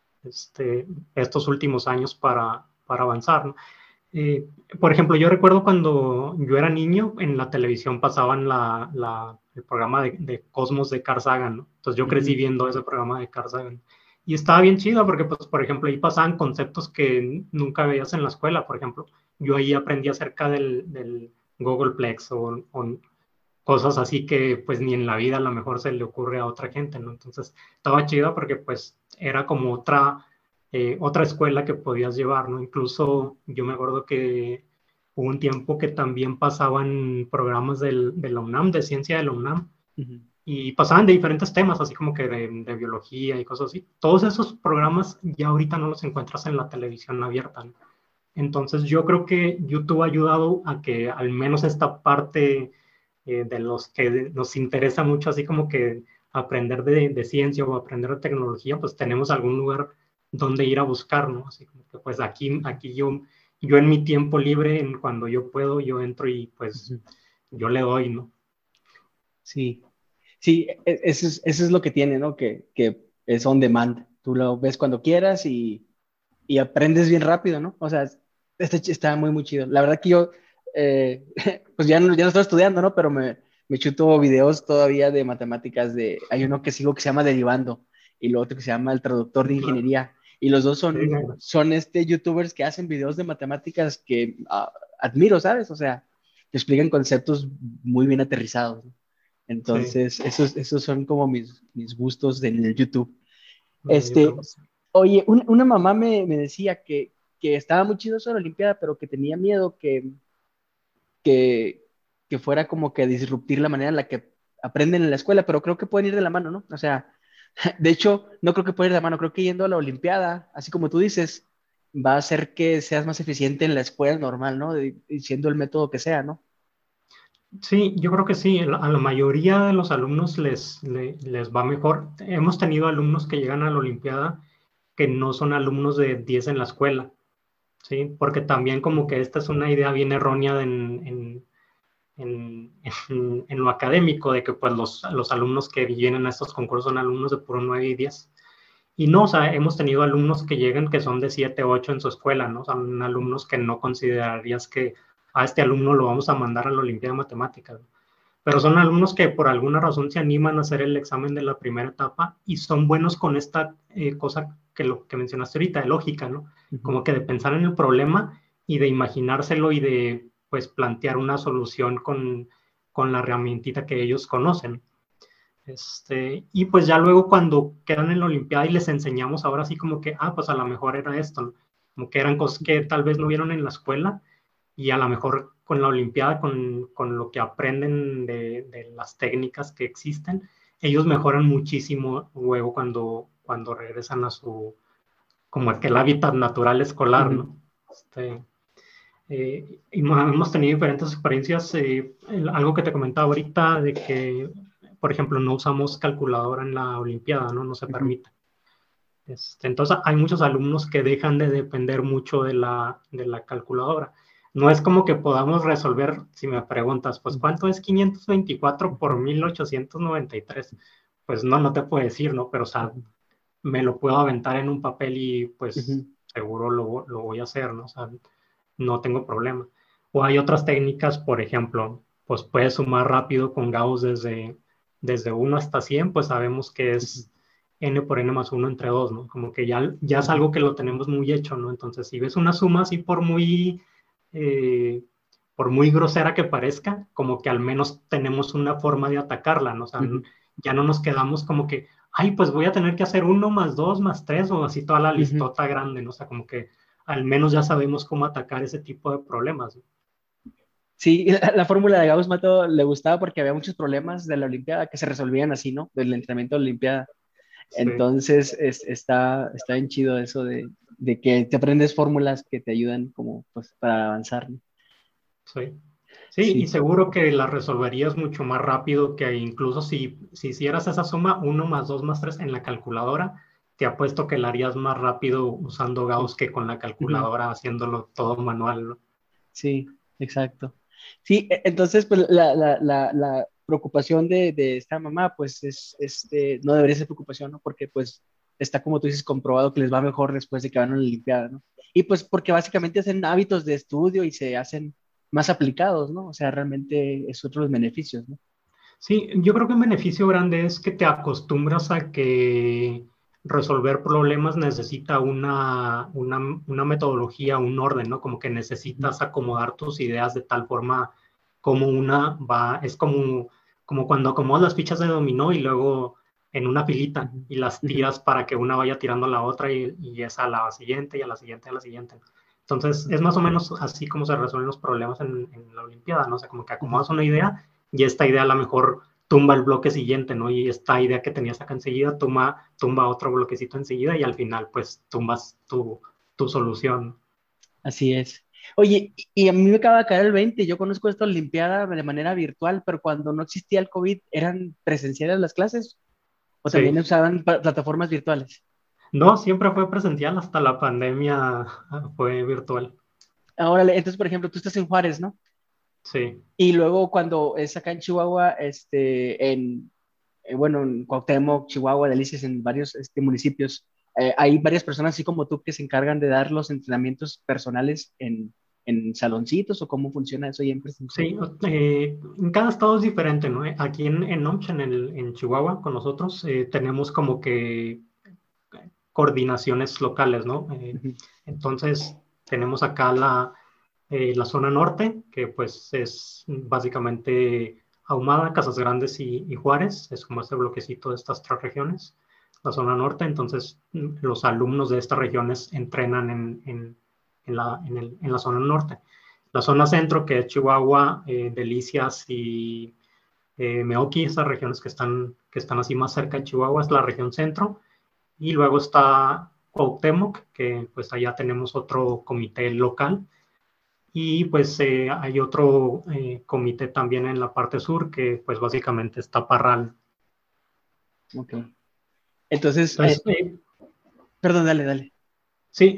estos últimos años para avanzar, ¿no? Eh, por ejemplo, yo recuerdo cuando yo era niño, en la televisión pasaban el programa de Cosmos de Carl Sagan, ¿no? Entonces yo crecí Ujú. viendo ese programa de Carl Sagan. Y estaba bien chido porque, pues, por ejemplo, ahí pasaban conceptos que nunca veías en la escuela. Por ejemplo, yo ahí aprendí acerca del Googleplex o cosas así que, pues, ni en la vida a lo mejor se le ocurre a otra gente, ¿no? Entonces, estaba chido porque, pues, era como otra escuela que podías llevar, ¿no? Incluso yo me acuerdo que hubo un tiempo que también pasaban programas de la UNAM, de ciencia de la UNAM, Ujú. y pasaban de diferentes temas, así como que de biología y cosas así. Todos esos programas ya ahorita no los encuentras en la televisión abierta, ¿no? Entonces yo creo que YouTube ha ayudado a que al menos esta parte de los que nos interesa mucho, así como que aprender de ciencia o aprender de tecnología, pues tenemos algún lugar donde ir a buscar, ¿no? Así como que pues aquí yo en mi tiempo libre, cuando yo puedo, yo entro y pues Ujú. yo le doy, ¿no? Sí, sí, eso es lo que tiene, ¿no? Que es on demand. Tú lo ves cuando quieras y aprendes bien rápido, ¿no? O sea, está muy, muy chido. La verdad que yo, eh, pues ya no estoy estudiando, ¿no? Pero me chuto videos todavía de matemáticas. Hay uno que sigo que se llama Derivando y lo otro que se llama El Traductor de Claro. Ingeniería. Y los dos Sí, son youtubers que hacen videos de matemáticas que admiro, ¿sabes? O sea, que explican conceptos muy bien aterrizados, ¿no? sí, Entonces, esos son como mis gustos en el YouTube. no, yo Este, también. Oye, una mamá me decía que estaba muy chido eso de la Olimpiada, pero que tenía miedo que, que fuera como que disruptir la manera en la que aprenden en la escuela, pero creo que pueden ir de la mano, ¿no? O sea, de hecho, no creo que pueda ir de la mano, creo que yendo a la Olimpiada, así como tú dices, va a hacer que seas más eficiente en la escuela normal, ¿no? Siendo el método que sea, ¿no? Sí, yo creo que sí, a la mayoría de los alumnos les va mejor. Hemos tenido alumnos que llegan a la Olimpiada que no son alumnos de 10 en la escuela, ¿sí? Porque también como que esta es una idea bien errónea en lo académico, de que pues los alumnos que vienen a estos concursos son alumnos de puro 9 y 10. Y no, o sea, hemos tenido alumnos que llegan que son de 7, 8 en su escuela, ¿no? Son alumnos que no considerarías que a este alumno lo vamos a mandar a la Olimpiada de Matemáticas, ¿no? Pero son alumnos que por alguna razón se animan a hacer el examen de la primera etapa y son buenos con esta cosa que lo que mencionaste ahorita, de lógica, ¿no? Ujú. Como que de pensar en el problema y de imaginárselo y de pues plantear una solución con la herramientita que ellos conocen. Y pues ya luego cuando quedan en la Olimpiada y les enseñamos ahora sí como que, pues a lo mejor era esto, ¿no? Como que eran cosas que tal vez no vieron en la escuela y a lo mejor con la Olimpiada, con lo que aprenden de las técnicas que existen, ellos mejoran muchísimo luego cuando regresan a como aquel hábitat natural escolar, Ujú. ¿no? Y hemos tenido diferentes experiencias. Algo que te comentaba ahorita de que, por ejemplo, no usamos calculadora en la Olimpiada, ¿no? No se Ujú. permite. Entonces, hay muchos alumnos que dejan de depender mucho de la calculadora. No es como que podamos resolver, si me preguntas, pues, ¿cuánto es 524 por 1893? Pues no te puedo decir, ¿no? Pero, o sea, Ujú. me lo puedo aventar en un papel y, Ujú. pues, seguro lo voy a hacer, ¿no? O sea, no tengo problema. O hay otras técnicas, por ejemplo, pues puedes sumar rápido con Gauss desde 1 hasta 100, pues sabemos que Ujú. es n por n más 1 entre 2, ¿no? Como que ya es Ujú. algo que lo tenemos muy hecho, ¿no? Entonces, si ves una suma así eh, por muy grosera que parezca, como que al menos tenemos una forma de atacarla, ¿no? O sea, Ujú. ya no nos quedamos como que, ay, pues voy a tener que hacer 1 más 2 más 3 o así toda la listota grande, ¿no? O sea, como que al menos ya sabemos cómo atacar ese tipo de problemas, ¿no? Sí, la fórmula de Gauss-Mato le gustaba porque había muchos problemas de la Olimpiada que se resolvían así, ¿no? Del entrenamiento de la Olimpiada. Sí, Entonces, está bien chido eso de que te aprendes fórmulas que te ayudan como, pues, para avanzar, ¿no? sí. Sí, y Sí, seguro que la resolverías mucho más rápido que incluso si hicieras esa suma 1 más 2 más 3 en la calculadora, te apuesto que la harías más rápido usando Gauss que con la ujú, calculadora haciéndolo todo manual, ¿no? sí, exacto. Sí, entonces, pues, la preocupación de esta mamá, pues, no debería ser preocupación, ¿no? Porque, pues, está, como tú dices, comprobado que les va mejor después de que van a la Olimpiada, ¿no? Y, pues, porque básicamente hacen hábitos de estudio y se hacen más aplicados, ¿no? O sea, realmente es otro de los beneficios, ¿no? Sí, yo creo que un beneficio grande es que te acostumbras a que resolver problemas necesita una metodología, un orden, ¿no? Como que Ujú, necesitas acomodar tus ideas de tal forma como una va, es como cuando acomodas las fichas de dominó y luego en una filita ujú, y las ujú, tiras para que una vaya tirando a la otra y esa a la siguiente y a la siguiente y a la siguiente. Entonces, es más o menos así como se resuelven los problemas en la Olimpiada, ¿no? O sea, como que ujú. acomodas una idea y esta idea a lo mejor tumba el bloque siguiente, ¿no? Y esta idea que tenías acá enseguida tumba otro bloquecito enseguida y al final pues tumbas tu solución. Así es. Oye, y a mí me acaba de caer el 20. Yo conozco esta Olimpiada de manera virtual, pero cuando no existía el COVID, ¿eran presenciales las clases o Sí. también usaban plataformas virtuales? No, siempre fue presencial, hasta la pandemia fue virtual. Ahora, entonces, por ejemplo, tú estás en Juárez, ¿no? Sí. Y luego cuando es acá en Chihuahua, bueno, en Cuauhtémoc, Chihuahua, Delicias, en varios municipios, hay varias personas así como tú que se encargan de dar los entrenamientos personales en saloncitos o cómo funciona eso ahí en presencial. Sí, en cada estado es diferente, ¿no? Aquí en OMCH, en Chihuahua, con nosotros, tenemos como que coordinaciones locales, ¿no? Ujú, Entonces, tenemos acá la zona norte, que pues es básicamente Ahumada, Casas Grandes y Juárez, es como este bloquecito de estas 3 regiones, la zona norte, entonces los alumnos de estas regiones entrenan en la zona norte. La zona centro, que es Chihuahua, Delicias y Meoki, esas regiones que están así más cerca de Chihuahua, es la región centro, y luego está Cuauhtémoc, que pues allá tenemos otro comité local, y pues hay otro comité también en la parte sur que pues básicamente está Parral. ok. Entonces, Entonces, perdón, dale, dale. sí,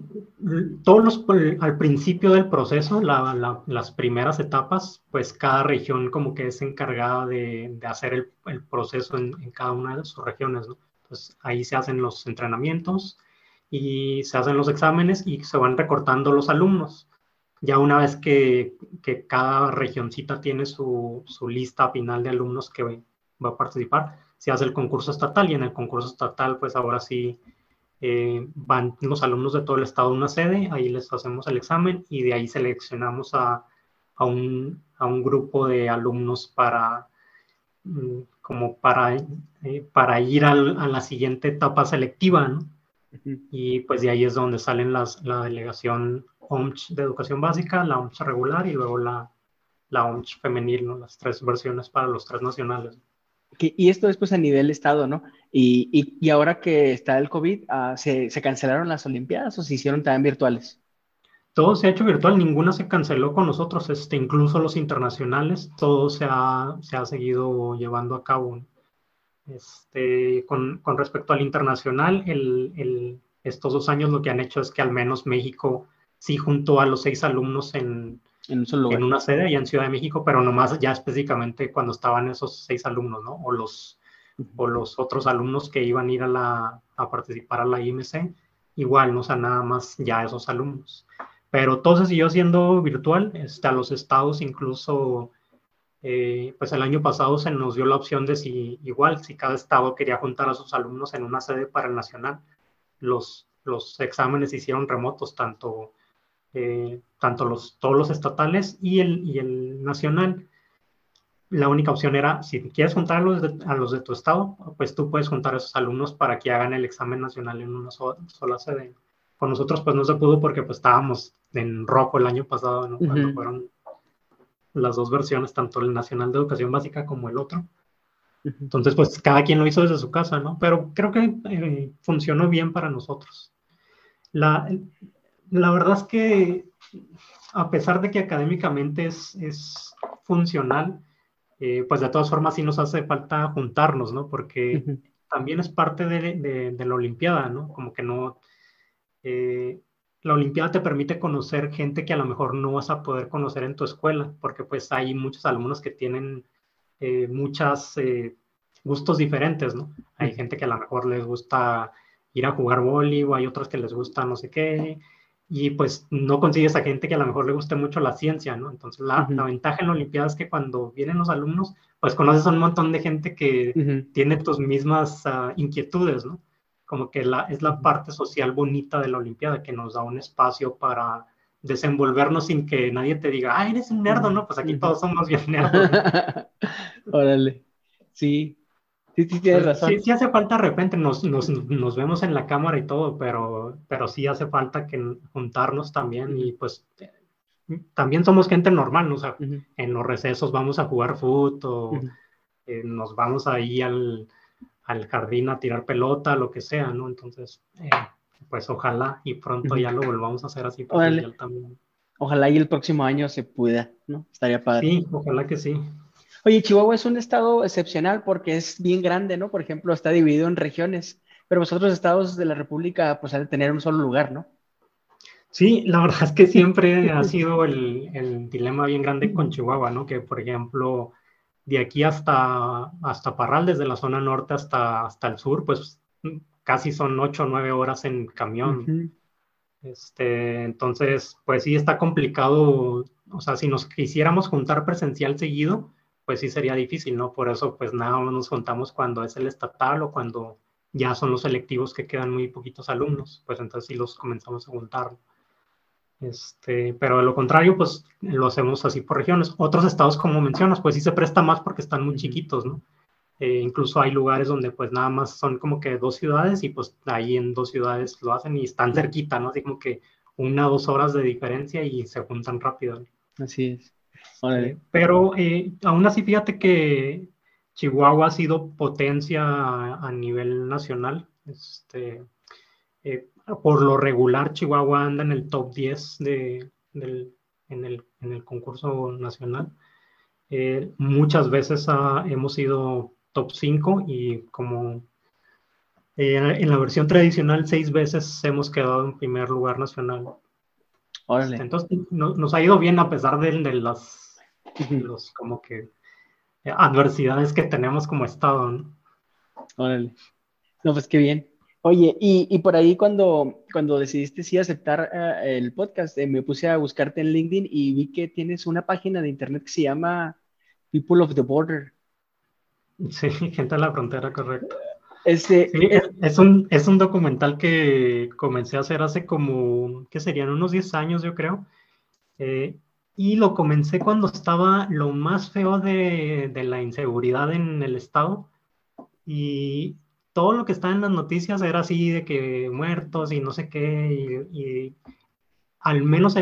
al principio del proceso, las primeras etapas, pues cada región como que es encargada de hacer el proceso en cada una de sus regiones, ¿no? Pues ahí se hacen los entrenamientos y se hacen los exámenes y se van recortando los alumnos. Ya una vez que cada regioncita tiene su lista final de alumnos que va a participar, se hace el concurso estatal y en el concurso estatal, pues ahora sí van los alumnos de todo el estado a una sede, ahí les hacemos el examen y de ahí seleccionamos a un grupo de alumnos como para ir a la siguiente etapa selectiva, ¿no? Ujú. Y pues de ahí es donde salen la delegación OMCH de educación básica, la OMCH regular y luego la OMCH femenil, ¿no? Las 3 versiones para los 3 nacionales. Y esto después a nivel estado, ¿no? Y ahora que está el COVID, ¿se cancelaron las Olimpiadas o se hicieron también virtuales? Todo se ha hecho virtual, ninguna se canceló con nosotros, incluso los internacionales, todo se ha seguido llevando a cabo. Con respecto al internacional, estos 2 años lo que han hecho es que al menos México sí juntó a los 6 alumnos En un solo en lugar. una sede allá en Ciudad de México, pero nomás ya específicamente cuando estaban esos 6 alumnos, ¿no? Ujú. O los otros alumnos que iban a ir a participar a la IMC, igual, ¿no? O sea, nada más ya esos alumnos. Pero todo se siguió siendo virtual, a los estados incluso, pues el año pasado se nos dio la opción de si cada estado quería juntar a sus alumnos en una sede para el nacional, los exámenes se hicieron remotos, tanto todos los estatales y el nacional. la única opción era, si quieres juntar a los de tu estado, pues tú puedes juntar a esos alumnos para que hagan el examen nacional en una sola sede. Con nosotros pues no se pudo porque pues estábamos en rojo el año pasado, ¿no? Cuando fueron las dos versiones, tanto el Nacional de Educación Básica como el otro. Entonces, pues cada quien lo hizo desde su casa, ¿no? Pero creo que funcionó bien para nosotros. La verdad es que, a pesar de que académicamente es funcional, pues de todas formas sí nos hace falta juntarnos, ¿no? Porque también es parte de la Olimpiada, ¿no? Como que no... la Olimpiada te permite conocer gente que a lo mejor no vas a poder conocer en tu escuela, porque pues hay muchos alumnos que tienen muchos gustos diferentes, ¿no? Hay gente que a lo mejor les gusta ir a jugar vóley, o hay otros que les gusta no sé qué, y pues no consigues a gente que a lo mejor le guste mucho la ciencia, ¿no? Entonces la ventaja en la Olimpiada es que cuando vienen los alumnos, pues conoces a un montón de gente que tiene tus mismas inquietudes, ¿no? Como que es la parte social bonita de la Olimpiada, que nos da un espacio para desenvolvernos sin que nadie te diga, ah, eres un nerdo, ¿no? Pues aquí todos somos bien nerdos, ¿no? Órale, sí, sí, sí, tienes razón. Sí, sí hace falta de repente, nos vemos en la cámara y todo, pero sí hace falta que juntarnos también y pues también somos gente normal, ¿no? O sea, en los recesos vamos a jugar fútbol, nos vamos ahí al jardín a tirar pelota, lo que sea, ¿no? Entonces, pues ojalá y pronto ya lo volvamos a hacer así presencial también. Ojalá y el próximo año se pueda, ¿no? Estaría padre. Sí, ojalá que sí. Oye, Chihuahua es un estado excepcional porque es bien grande, ¿no? Por ejemplo, está dividido en regiones, pero los otros estados de la República, pues, han de tener un solo lugar, ¿no? Sí, la verdad es que siempre ha sido el dilema bien grande con Chihuahua, ¿no? Que, por ejemplo, de aquí hasta Parral, desde la zona norte hasta el sur, pues casi son 8 o 9 horas en camión. Entonces, pues sí está complicado. O sea, si nos quisiéramos juntar presencial seguido, pues sí sería difícil, ¿no? Por eso, pues nada más nos juntamos cuando es el estatal o cuando ya son los selectivos que quedan muy poquitos alumnos, pues entonces sí los comenzamos a juntar. Pero de lo contrario, pues lo hacemos así por regiones. Otros estados, como mencionas, pues sí se presta más porque están muy chiquitos, ¿no? Incluso hay lugares donde pues nada más son como que 2 ciudades y pues ahí en 2 ciudades lo hacen y están cerquita, ¿no? Así como que 1 o 2 horas de diferencia y se juntan rápido. Así es. Órale. Pero aún así, fíjate que Chihuahua ha sido potencia a nivel nacional. Por lo regular, Chihuahua anda en el top 10 en el concurso nacional. Muchas veces hemos sido top 5 y como en la versión tradicional 6 veces hemos quedado en primer lugar nacional. Órale. Entonces nos ha ido bien a pesar de los como que adversidades que tenemos como estado, ¿no? Órale. No, pues qué bien. Oye, y por ahí cuando decidiste sí aceptar el podcast, me puse a buscarte en LinkedIn y vi que tienes una página de internet que se llama People of the Border. Sí, gente de la frontera, correcto. Este, Sí, es un documental que comencé a hacer hace como, ¿qué serían? Unos 10 años, yo creo. Y lo comencé cuando estaba lo más feo de la inseguridad en el estado. Y todo lo que estaba en las noticias era así de que muertos y no sé qué. Y al menos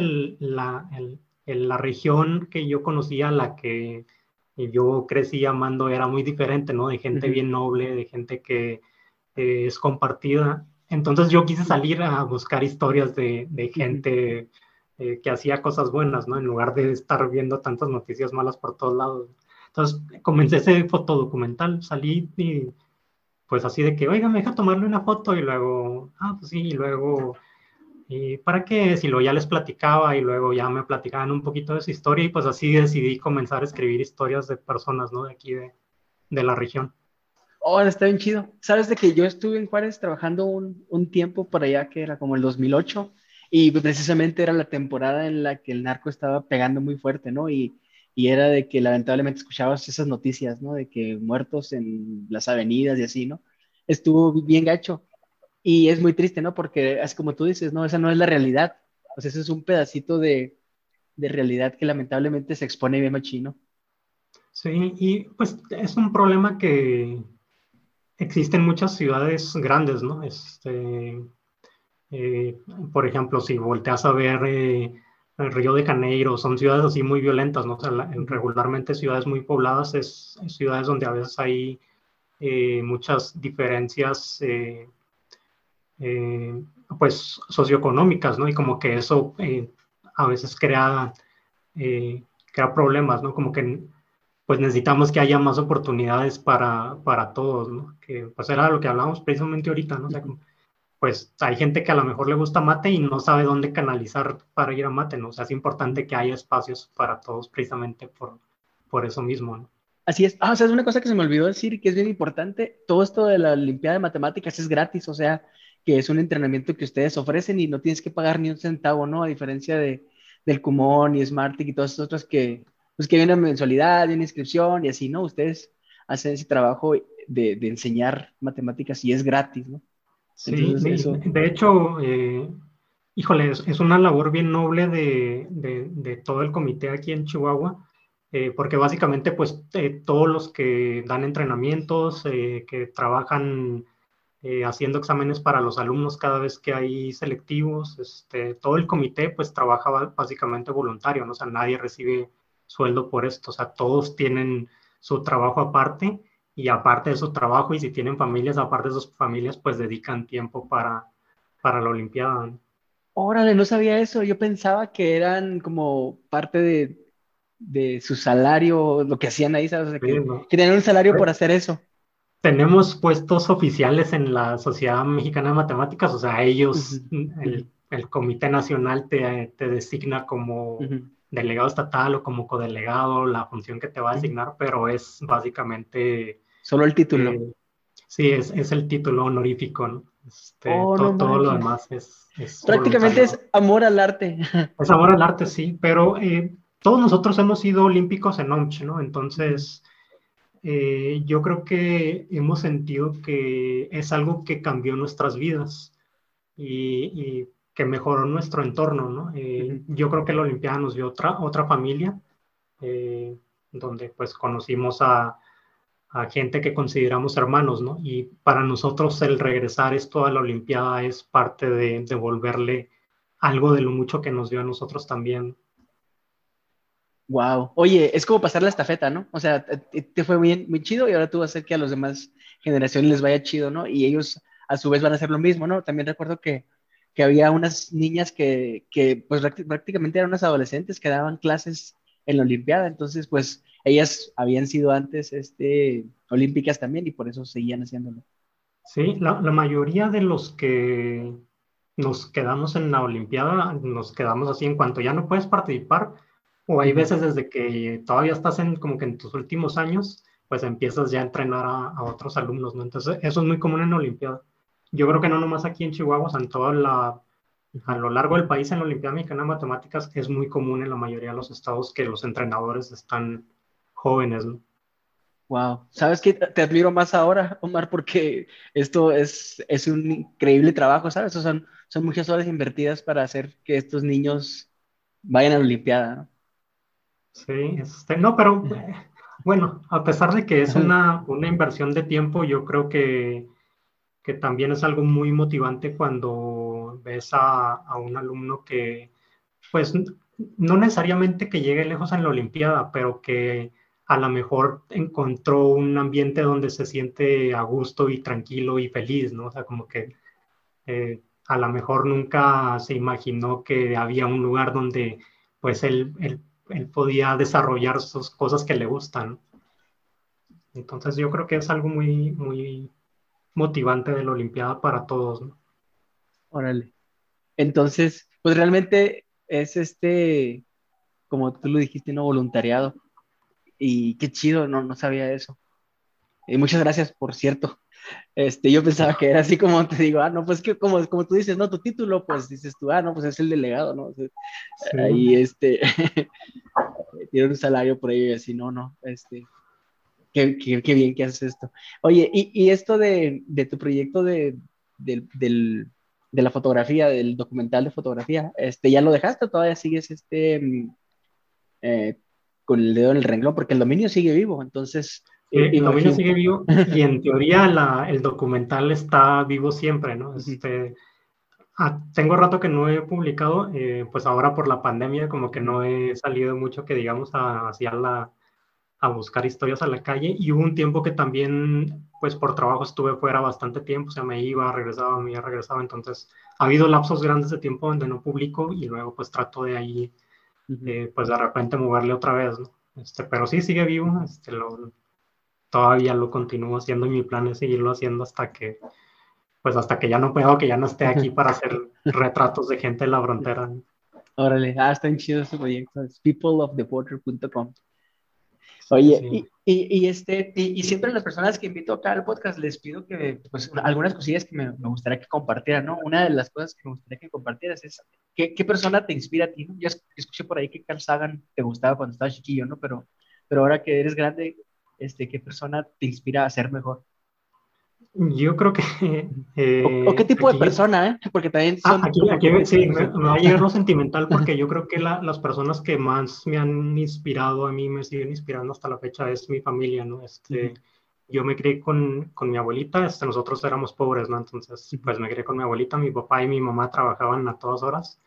la región que yo conocía, la que yo crecí amando, era muy diferente, ¿no? De gente bien noble, de gente que es compartida. Entonces yo quise salir a buscar historias de gente que hacía cosas buenas, ¿no? En lugar de estar viendo tantas noticias malas por todos lados. Entonces comencé ese fotodocumental, salí y pues así de que, oiga, me deja tomarle una foto y luego, pues sí, y luego, ¿y para qué? Si lo ya les platicaba y luego ya me platicaban un poquito de su historia y pues así decidí comenzar a escribir historias de personas, ¿no? De aquí de la región. oh, está bien chido. Sabes de que yo estuve en Juárez trabajando un tiempo por allá que era como el 2008 y precisamente era la temporada en la que el narco estaba pegando muy fuerte, ¿no? Y era de que lamentablemente escuchabas esas noticias, ¿no? De que muertos en las avenidas y así, ¿no? Estuvo bien gacho y es muy triste, ¿no? Porque así como tú dices, no, esa no es la realidad. O sea, ese es un pedacito de realidad que lamentablemente se expone bien machino. Sí, y pues es un problema que existe en muchas ciudades grandes, ¿no? Eh, por ejemplo, si volteas a ver el Río de Janeiro, son ciudades así muy violentas, ¿no? O sea, Ujú. regularmente ciudades muy pobladas es ciudades donde a veces hay muchas diferencias, eh, pues, socioeconómicas, ¿no? Y como que eso a veces crea problemas, ¿no? Como que pues necesitamos que haya más oportunidades para todos, ¿no? Que pues era lo que hablábamos precisamente ahorita, ¿no? O sea, Ujú. pues hay gente que a lo mejor le gusta mate y no sabe dónde canalizar para ir a mate, ¿no? O sea, es Ujú. importante que haya espacios para todos precisamente por eso mismo, ¿no? Así es. Ah, o sea, es una cosa que se me olvidó decir que es bien importante. Todo esto de la Olimpiada de Matemáticas es gratis, o sea, que es un entrenamiento que ustedes ofrecen y no tienes que pagar ni un centavo, ¿no? A diferencia del Kumon y Smartick y todas esas otras que, pues que vienen mensualidad, viene inscripción y así, ¿no? Ustedes hacen ese trabajo de enseñar matemáticas y es gratis, ¿no? Sí, Entonces, eso. de hecho, híjole, es una labor bien noble de todo el comité aquí en Chihuahua, porque básicamente, pues, todos los que dan entrenamientos, que trabajan haciendo exámenes para los alumnos cada vez que hay selectivos, todo el comité, pues, trabaja básicamente voluntario, ¿no? O sea, nadie recibe sueldo por esto, o sea, todos tienen su trabajo aparte y aparte de su trabajo, y si tienen familias, aparte de sus familias, pues dedican tiempo para la Olimpiada, ¿no? Órale, no sabía eso. Yo pensaba que eran como parte de su salario, lo que hacían ahí, ¿sabes? O sea, Sí, ¿no? que tenían un salario por hacer eso. Tenemos puestos oficiales en la Sociedad Mexicana de Matemáticas, o sea, Ujú, ellos, ujú, el Comité Nacional te designa como ujú, delegado estatal o como codelegado, la función que te va a ujú. designar, pero es básicamente, Solo el título. eh, sí, es el título honorífico, ¿no? Oh, no Todo lo manches. demás es Prácticamente voluntario. es amor al arte. Es amor al arte, sí, pero todos nosotros hemos sido olímpicos en OMCH, ¿no? Ujú. Entonces, yo creo que hemos sentido que es algo que cambió nuestras vidas y que mejoró nuestro entorno, ¿no? Ujú. Yo creo que la Olimpiada nos dio otra familia, eh, donde pues conocimos a gente que consideramos hermanos, ¿no? Y para nosotros el regresar esto a la Olimpiada es parte de devolverle algo de lo mucho que nos dio a nosotros también. Wow. Oye, es como pasar la estafeta, ¿no? O sea, te fue bien, muy chido y ahora tú vas a hacer que a las demás generaciones les vaya chido, ¿no? Y ellos a su vez van a hacer lo mismo, ¿no? También recuerdo que había unas niñas que pues prácticamente eran unas adolescentes que daban clases en la Olimpiada, entonces pues ellas habían sido antes olímpicas también y por eso seguían haciéndolo. Sí, la mayoría de los que nos quedamos en la Olimpiada, nos quedamos así en cuanto ya no puedes participar, o hay Ujú. veces desde que todavía estás en como que en tus últimos años, pues empiezas ya a entrenar a otros alumnos, ¿no? Entonces, eso es muy común en la Olimpiada. Yo creo que no nomás aquí en Chihuahua, o sea, a Ujú. lo largo del país en la Olimpiada Mexicana de Matemáticas es muy común en la mayoría de los estados que los entrenadores están jóvenes, ¿no? Wow, ¿sabes qué? Te admiro más ahora, Omar, porque esto es un increíble trabajo, ¿sabes? Son muchas horas invertidas para hacer que estos niños vayan a la Olimpiada, Sí, no, pero bueno, a pesar de que es ¿no? una inversión de tiempo, yo creo que también es algo muy motivante cuando ves a un alumno que, pues, no necesariamente que llegue lejos en la Olimpiada, pero que a lo mejor encontró un ambiente donde se siente a gusto y tranquilo y feliz, ¿no? O sea, como que a lo mejor nunca se imaginó que había un lugar donde, pues, él podía desarrollar sus cosas que le gustan. Entonces yo creo que es algo muy motivante de la Olimpiada para todos, ¿no? Órale. Entonces, pues realmente es como tú lo dijiste, no voluntariado. Y qué chido, no sabía eso. Y muchas gracias, por cierto. Yo pensaba que era así como te digo, no, pues que como tú dices, no, tu título, pues dices tú, no, pues es el delegado, ¿no? O sea, Sí, ahí tiene un salario por ello y así, no, qué bien que haces esto. Oye, y esto de tu proyecto del, del- de la fotografía, del documental de fotografía, ¿ya lo dejaste o todavía sigues eh, con el dedo en el renglón, porque el dominio sigue vivo, entonces, El dominio imagino. sigue vivo y en teoría el documental está vivo siempre, ¿no? Ujú, Tengo rato que no he publicado, pues ahora por la pandemia como que ujú, no he salido mucho que digamos a buscar historias a la calle y hubo un tiempo que también pues por trabajo estuve fuera bastante tiempo, o sea, me iba, regresaba, entonces ha habido lapsos grandes de tiempo donde no publico y luego pues trato de ahí ujú. pues de repente moverle otra vez, ¿no? Pero sí sigue vivo, todavía lo continúo haciendo y mi plan es seguirlo haciendo pues hasta que ya no puedo, que ya no esté aquí para hacer retratos de gente en la frontera. Órale, está bien chido ese proyecto, es peopleofthewater.com. Sí, Oye, sí. y siempre las personas que invito acá al podcast les pido que, pues, algunas cosillas que me gustaría que compartieran, ¿no? Una de las cosas que me gustaría que compartieras es, ¿qué persona te inspira a ti, ¿no? Yo escuché por ahí que Carl Sagan te gustaba cuando estabas chiquillo, ¿no? Pero ahora que eres grande, ¿qué persona te inspira a ser mejor? Yo creo que ¿O qué tipo de aquí, persona, Porque también son como aquí que sí, tipos de... me va a llegar lo sentimental porque yo creo que las personas que más me han inspirado a mí, me siguen inspirando hasta la fecha, es mi familia, ¿no? Ujú, Yo me crié con mi abuelita, nosotros éramos pobres, ¿no? Entonces, ujú, pues me crié con mi abuelita, mi papá y mi mamá trabajaban a todas horas.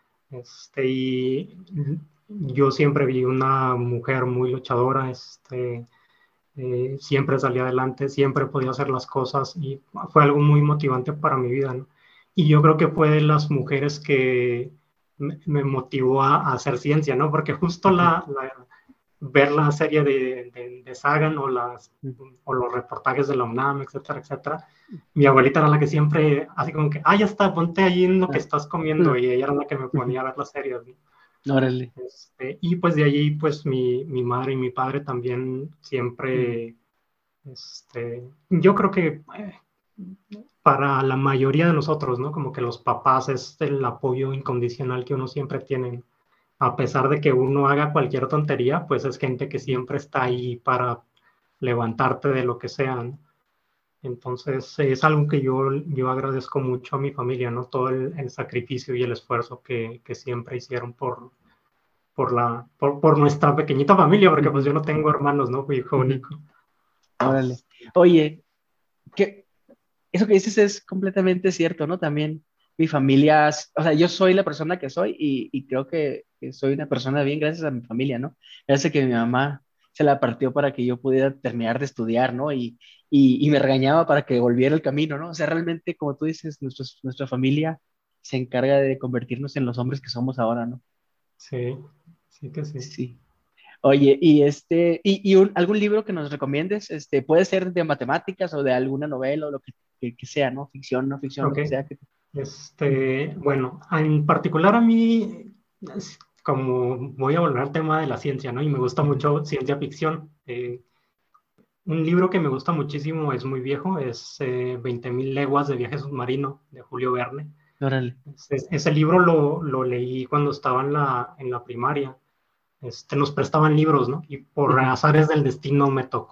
Y yo siempre vi una mujer muy luchadora, siempre salía adelante, siempre podía hacer las cosas y fue algo muy motivante para mi vida, ¿no? Y yo creo que fue de las mujeres que me motivó a hacer ciencia, ¿no? Porque justo ujú, ver la serie de Sagan ujú, o los reportajes de la UNAM, etcétera, etcétera, mi abuelita era la que siempre, así como que, ya está, ponte ahí en lo que ah, estás comiendo, ujú, y ella era la que me ujú. ponía a ver las series, ¿no? Órale. Y pues de allí, pues mi madre y mi padre también Ujú, siempre, yo creo que para la mayoría de nosotros, ¿no? Como que los papás es el apoyo incondicional que uno siempre tiene. A pesar de que uno haga cualquier tontería, pues es gente que ujú, siempre está ahí para levantarte de lo que sea, ¿no? Entonces es algo que yo agradezco mucho a mi familia, ¿no? Todo el sacrificio y el esfuerzo que siempre hicieron por nuestra pequeñita familia, porque pues ujú, yo no tengo hermanos, ¿no? Fui hijo ujú. único. Órale. Entonces, Oye, que eso que dices es completamente cierto, ¿no? También mi familia, o sea, yo soy la persona que soy y creo que soy una persona bien gracias a mi familia, ¿no? Gracias a que mi mamá se la partió para que yo pudiera terminar de estudiar, ¿no? Y me regañaba para que volviera el camino, ¿no? O sea, realmente, como tú dices, nuestra familia se encarga de convertirnos en los hombres que somos ahora, ¿no? sí, sí que sí. Sí. Oye, algún libro que nos recomiendes, puede ser de matemáticas o de alguna novela o lo que sea, ¿no? Ficción, no ficción, lo Ok. que sea. Bueno, en particular a mí, como voy a volver al tema de la ciencia, ¿no? Y me gusta Ujú. mucho ciencia ficción. Un libro que me gusta muchísimo, es muy viejo, es 20.000 leguas de viaje submarino de Julio Verne. Órale. Ese libro lo leí cuando estaba en la primaria. Nos prestaban libros, ¿no? Y por Ujú, azares del destino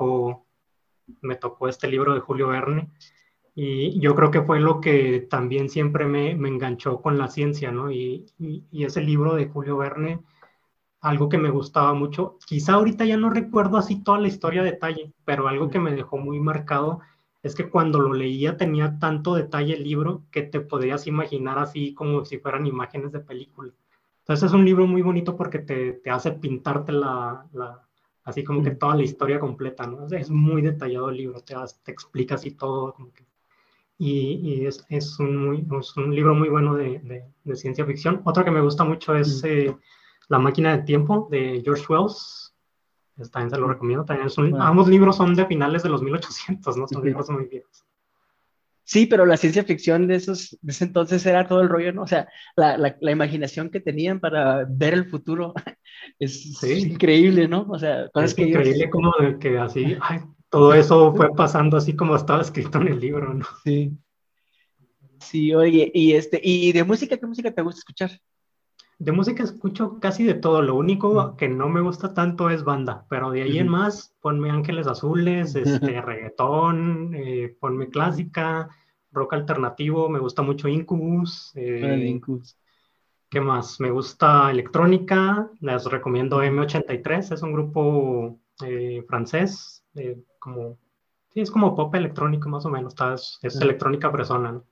me tocó este libro de Julio Verne. Y yo creo que fue lo que también siempre me enganchó con la ciencia, ¿no? Y ese libro de Julio Verne, algo que me gustaba mucho, quizá ahorita ya no recuerdo así toda la historia a detalle, pero algo ujú, que me dejó muy marcado es que cuando lo leía tenía tanto detalle el libro que te podías imaginar así como si fueran imágenes de película. Entonces es un libro muy bonito porque te hace pintarte así como que ujú. toda la historia completa, ¿no? Es muy detallado el libro, te explica así todo, como que y es un libro muy bueno de ciencia ficción. Otro que me gusta mucho es Ujú, La máquina de tiempo de George Wells. También se lo ujú. recomiendo. Órale. Ambos libros son de finales de los 1800, ¿no? Son Ujú. libros muy viejos. Sí, pero la ciencia ficción de ese entonces era todo el rollo, ¿no? O sea, la imaginación que tenían para ver el futuro es Sí, increíble, ¿no? O sea, cosas es que ellos... increíble como de que así, ay, todo eso fue pasando así como estaba escrito en el libro, ¿no? Sí, sí, oye, y de música, ¿qué música te gusta escuchar? De música escucho casi de todo. Lo Ujú, único que no me gusta tanto es banda, pero de ahí en ujú. más, ponme Ángeles Azules, reggaetón, ponme clásica, rock alternativo. Me gusta mucho Incubus. Órale, Incubus. ¿Qué más? Me gusta electrónica, les recomiendo M83, es un grupo francés, sí, es como pop electrónico más o menos, es electrónica fresona, ¿no?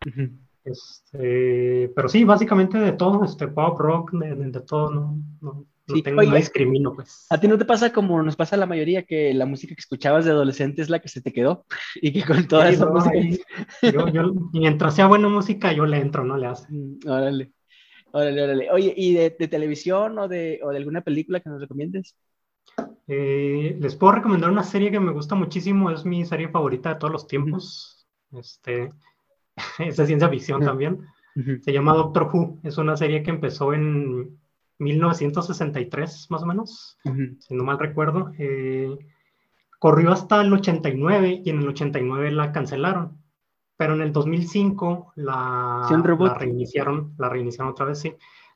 Pero sí, básicamente de todo, pop, rock, de todo, Sí, no oye, discrimino, pues. ¿a ti no te pasa como nos pasa a la mayoría que la música que escuchabas de adolescente es la que se te quedó y que con toda Sí, esa no, música... ahí, mientras sea buena música, yo le entro, no le hace. Órale, órale, órale. Oye, ¿y de televisión o de alguna película que nos recomiendes? Les puedo recomendar una serie que me gusta muchísimo, es mi serie favorita de todos los Ujú, tiempos. Es de ciencia ficción ujú, también. ujú, Se llama Doctor Who. Es una serie que empezó en 1963, más o menos, ujú. si no mal recuerdo. Corrió hasta el 89 y en el 89 la cancelaron. Pero en el 2005 Sí, un reboot. la reiniciaron otra vez, sí.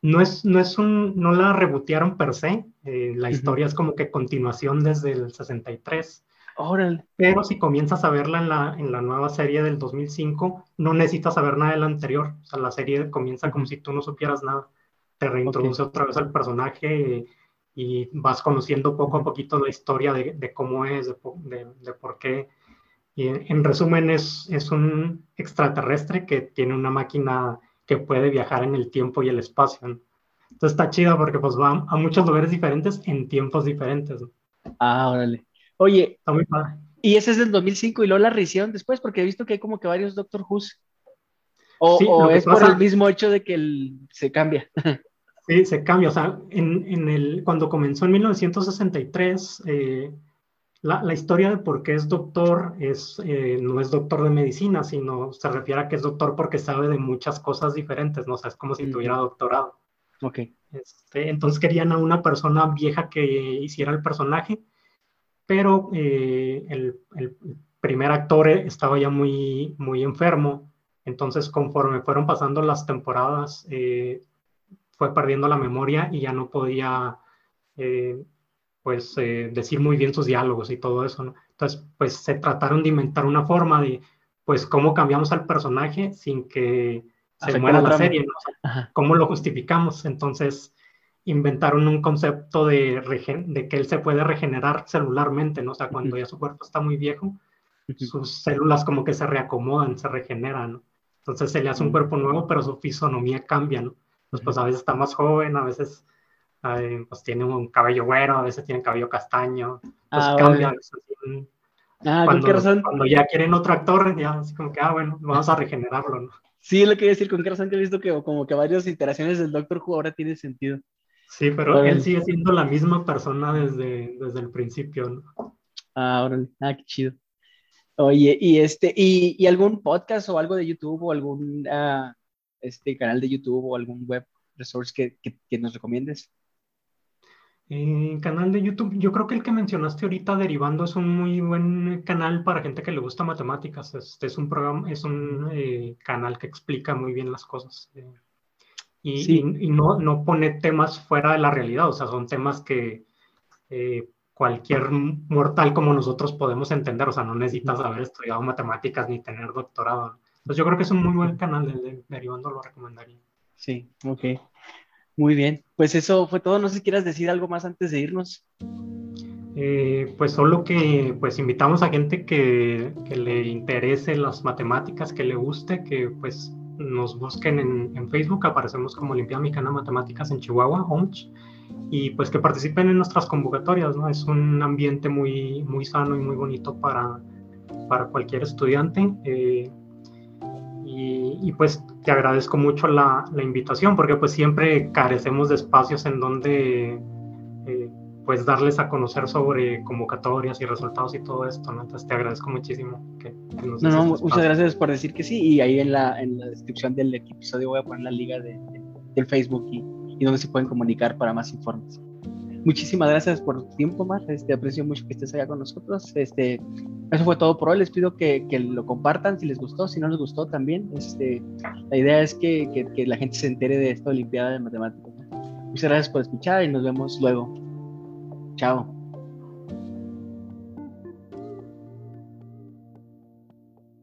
No la rebotearon per se, la Ujú. historia es como que continuación desde el 63, Órale. pero si comienzas a verla en la nueva serie del 2005, no necesitas saber nada de la anterior, o sea, la serie comienza como Ujú. si tú no supieras nada, te Ok. reintroduce otra vez al personaje y vas conociendo poco a Ujú. poquito la historia de cómo es, de por qué. Y en resumen, es un extraterrestre que tiene una máquina que puede viajar en el tiempo y el espacio, ¿no? Entonces está chido porque pues va a muchos lugares diferentes en tiempos diferentes, ¿no? Ah, órale. Oye, Está muy padre. y ese es del 2005 y luego la rehicieron después porque he visto que hay como que varios Doctor Who's. Sí, O lo que es por el pasa, mismo hecho de que se cambia. sí, se cambia. O sea, cuando comenzó en 1963, la historia de por qué es doctor no es doctor de medicina, sino se refiere a que es doctor porque sabe de muchas cosas diferentes, ¿no? O sea, es como si tuviera Ujú. doctorado. Ok. Entonces querían a una persona vieja que hiciera el personaje, pero el primer actor estaba ya muy, muy enfermo. Entonces, conforme fueron pasando las temporadas, fue perdiendo la memoria y ya no podía eh, decir muy bien sus diálogos y todo eso, ¿no? Entonces, pues se trataron de inventar una forma de, pues, cómo cambiamos al personaje sin que se Afecta muera la la trama. serie, ¿no? O sea, Ajá. ¿cómo lo justificamos? Entonces, inventaron un concepto de que él se puede regenerar celularmente, ¿no? O sea, Ujú, cuando ya su cuerpo está muy viejo, ujú, sus células como que se reacomodan, se regeneran, ¿no? Entonces se le hace un ujú, cuerpo nuevo, pero su fisonomía cambia, ¿no? Entonces, pues ujú. a veces está más joven, a veces pues tiene un cabello güero, a veces tiene cabello castaño, entonces Ah, cambia. órale. Ah, ¿con qué razón? Cuando ya quieren otro actor, ya así como que, bueno, vamos a regenerarlo, ¿no? Sí, es lo que iba a decir, ¿con qué razón que he visto que como que varias iteraciones del Doctor Who ahora tiene sentido? Sí, pero él Órale. sigue siendo la misma persona desde el principio, ¿no? Ah, órale. Ah, qué chido. Oye, y algún podcast o algo de YouTube o algún canal de YouTube o algún web resource que nos recomiendes? Canal de YouTube, yo creo que el que mencionaste ahorita, Derivando, es un muy buen canal para gente que le gusta matemáticas. Es un programa, es un canal que explica muy bien las cosas. Sí. Y no pone temas fuera de la realidad, o sea, son temas que cualquier mortal como nosotros podemos entender, o sea, no Ujú. necesitas haber estudiado matemáticas ni tener doctorado, ¿no? Entonces yo creo que es un muy buen canal, el de Derivando lo recomendaría. Sí, ok. Muy bien. Pues eso fue todo. No sé si quieras decir algo más antes de irnos. Pues solo que pues invitamos a gente que le interese las matemáticas, que le guste, que pues nos busquen en Facebook, aparecemos como Olimpiada Mexicana de Matemáticas en Chihuahua, OMCH, y pues que participen en nuestras convocatorias, ¿no? Es un ambiente muy, muy sano y muy bonito para cualquier estudiante. Pues te agradezco mucho la invitación porque pues siempre carecemos de espacios en donde eh, pues darles a conocer sobre convocatorias y resultados y todo esto, ¿no? Entonces te agradezco muchísimo que nos No, des no, este muchas espacio. gracias por decir que sí. Y ahí en la descripción del episodio voy a poner la liga del Facebook y donde se pueden comunicar para más informes. Muchísimas gracias por tu tiempo, Mar. Aprecio mucho que estés allá con nosotros. Eso fue todo por hoy. Les pido que lo compartan si les gustó, si no les gustó también. La idea es que la gente se entere de esta Olimpiada de Matemáticas, ¿no? Muchas gracias por escuchar y nos vemos luego. Chao.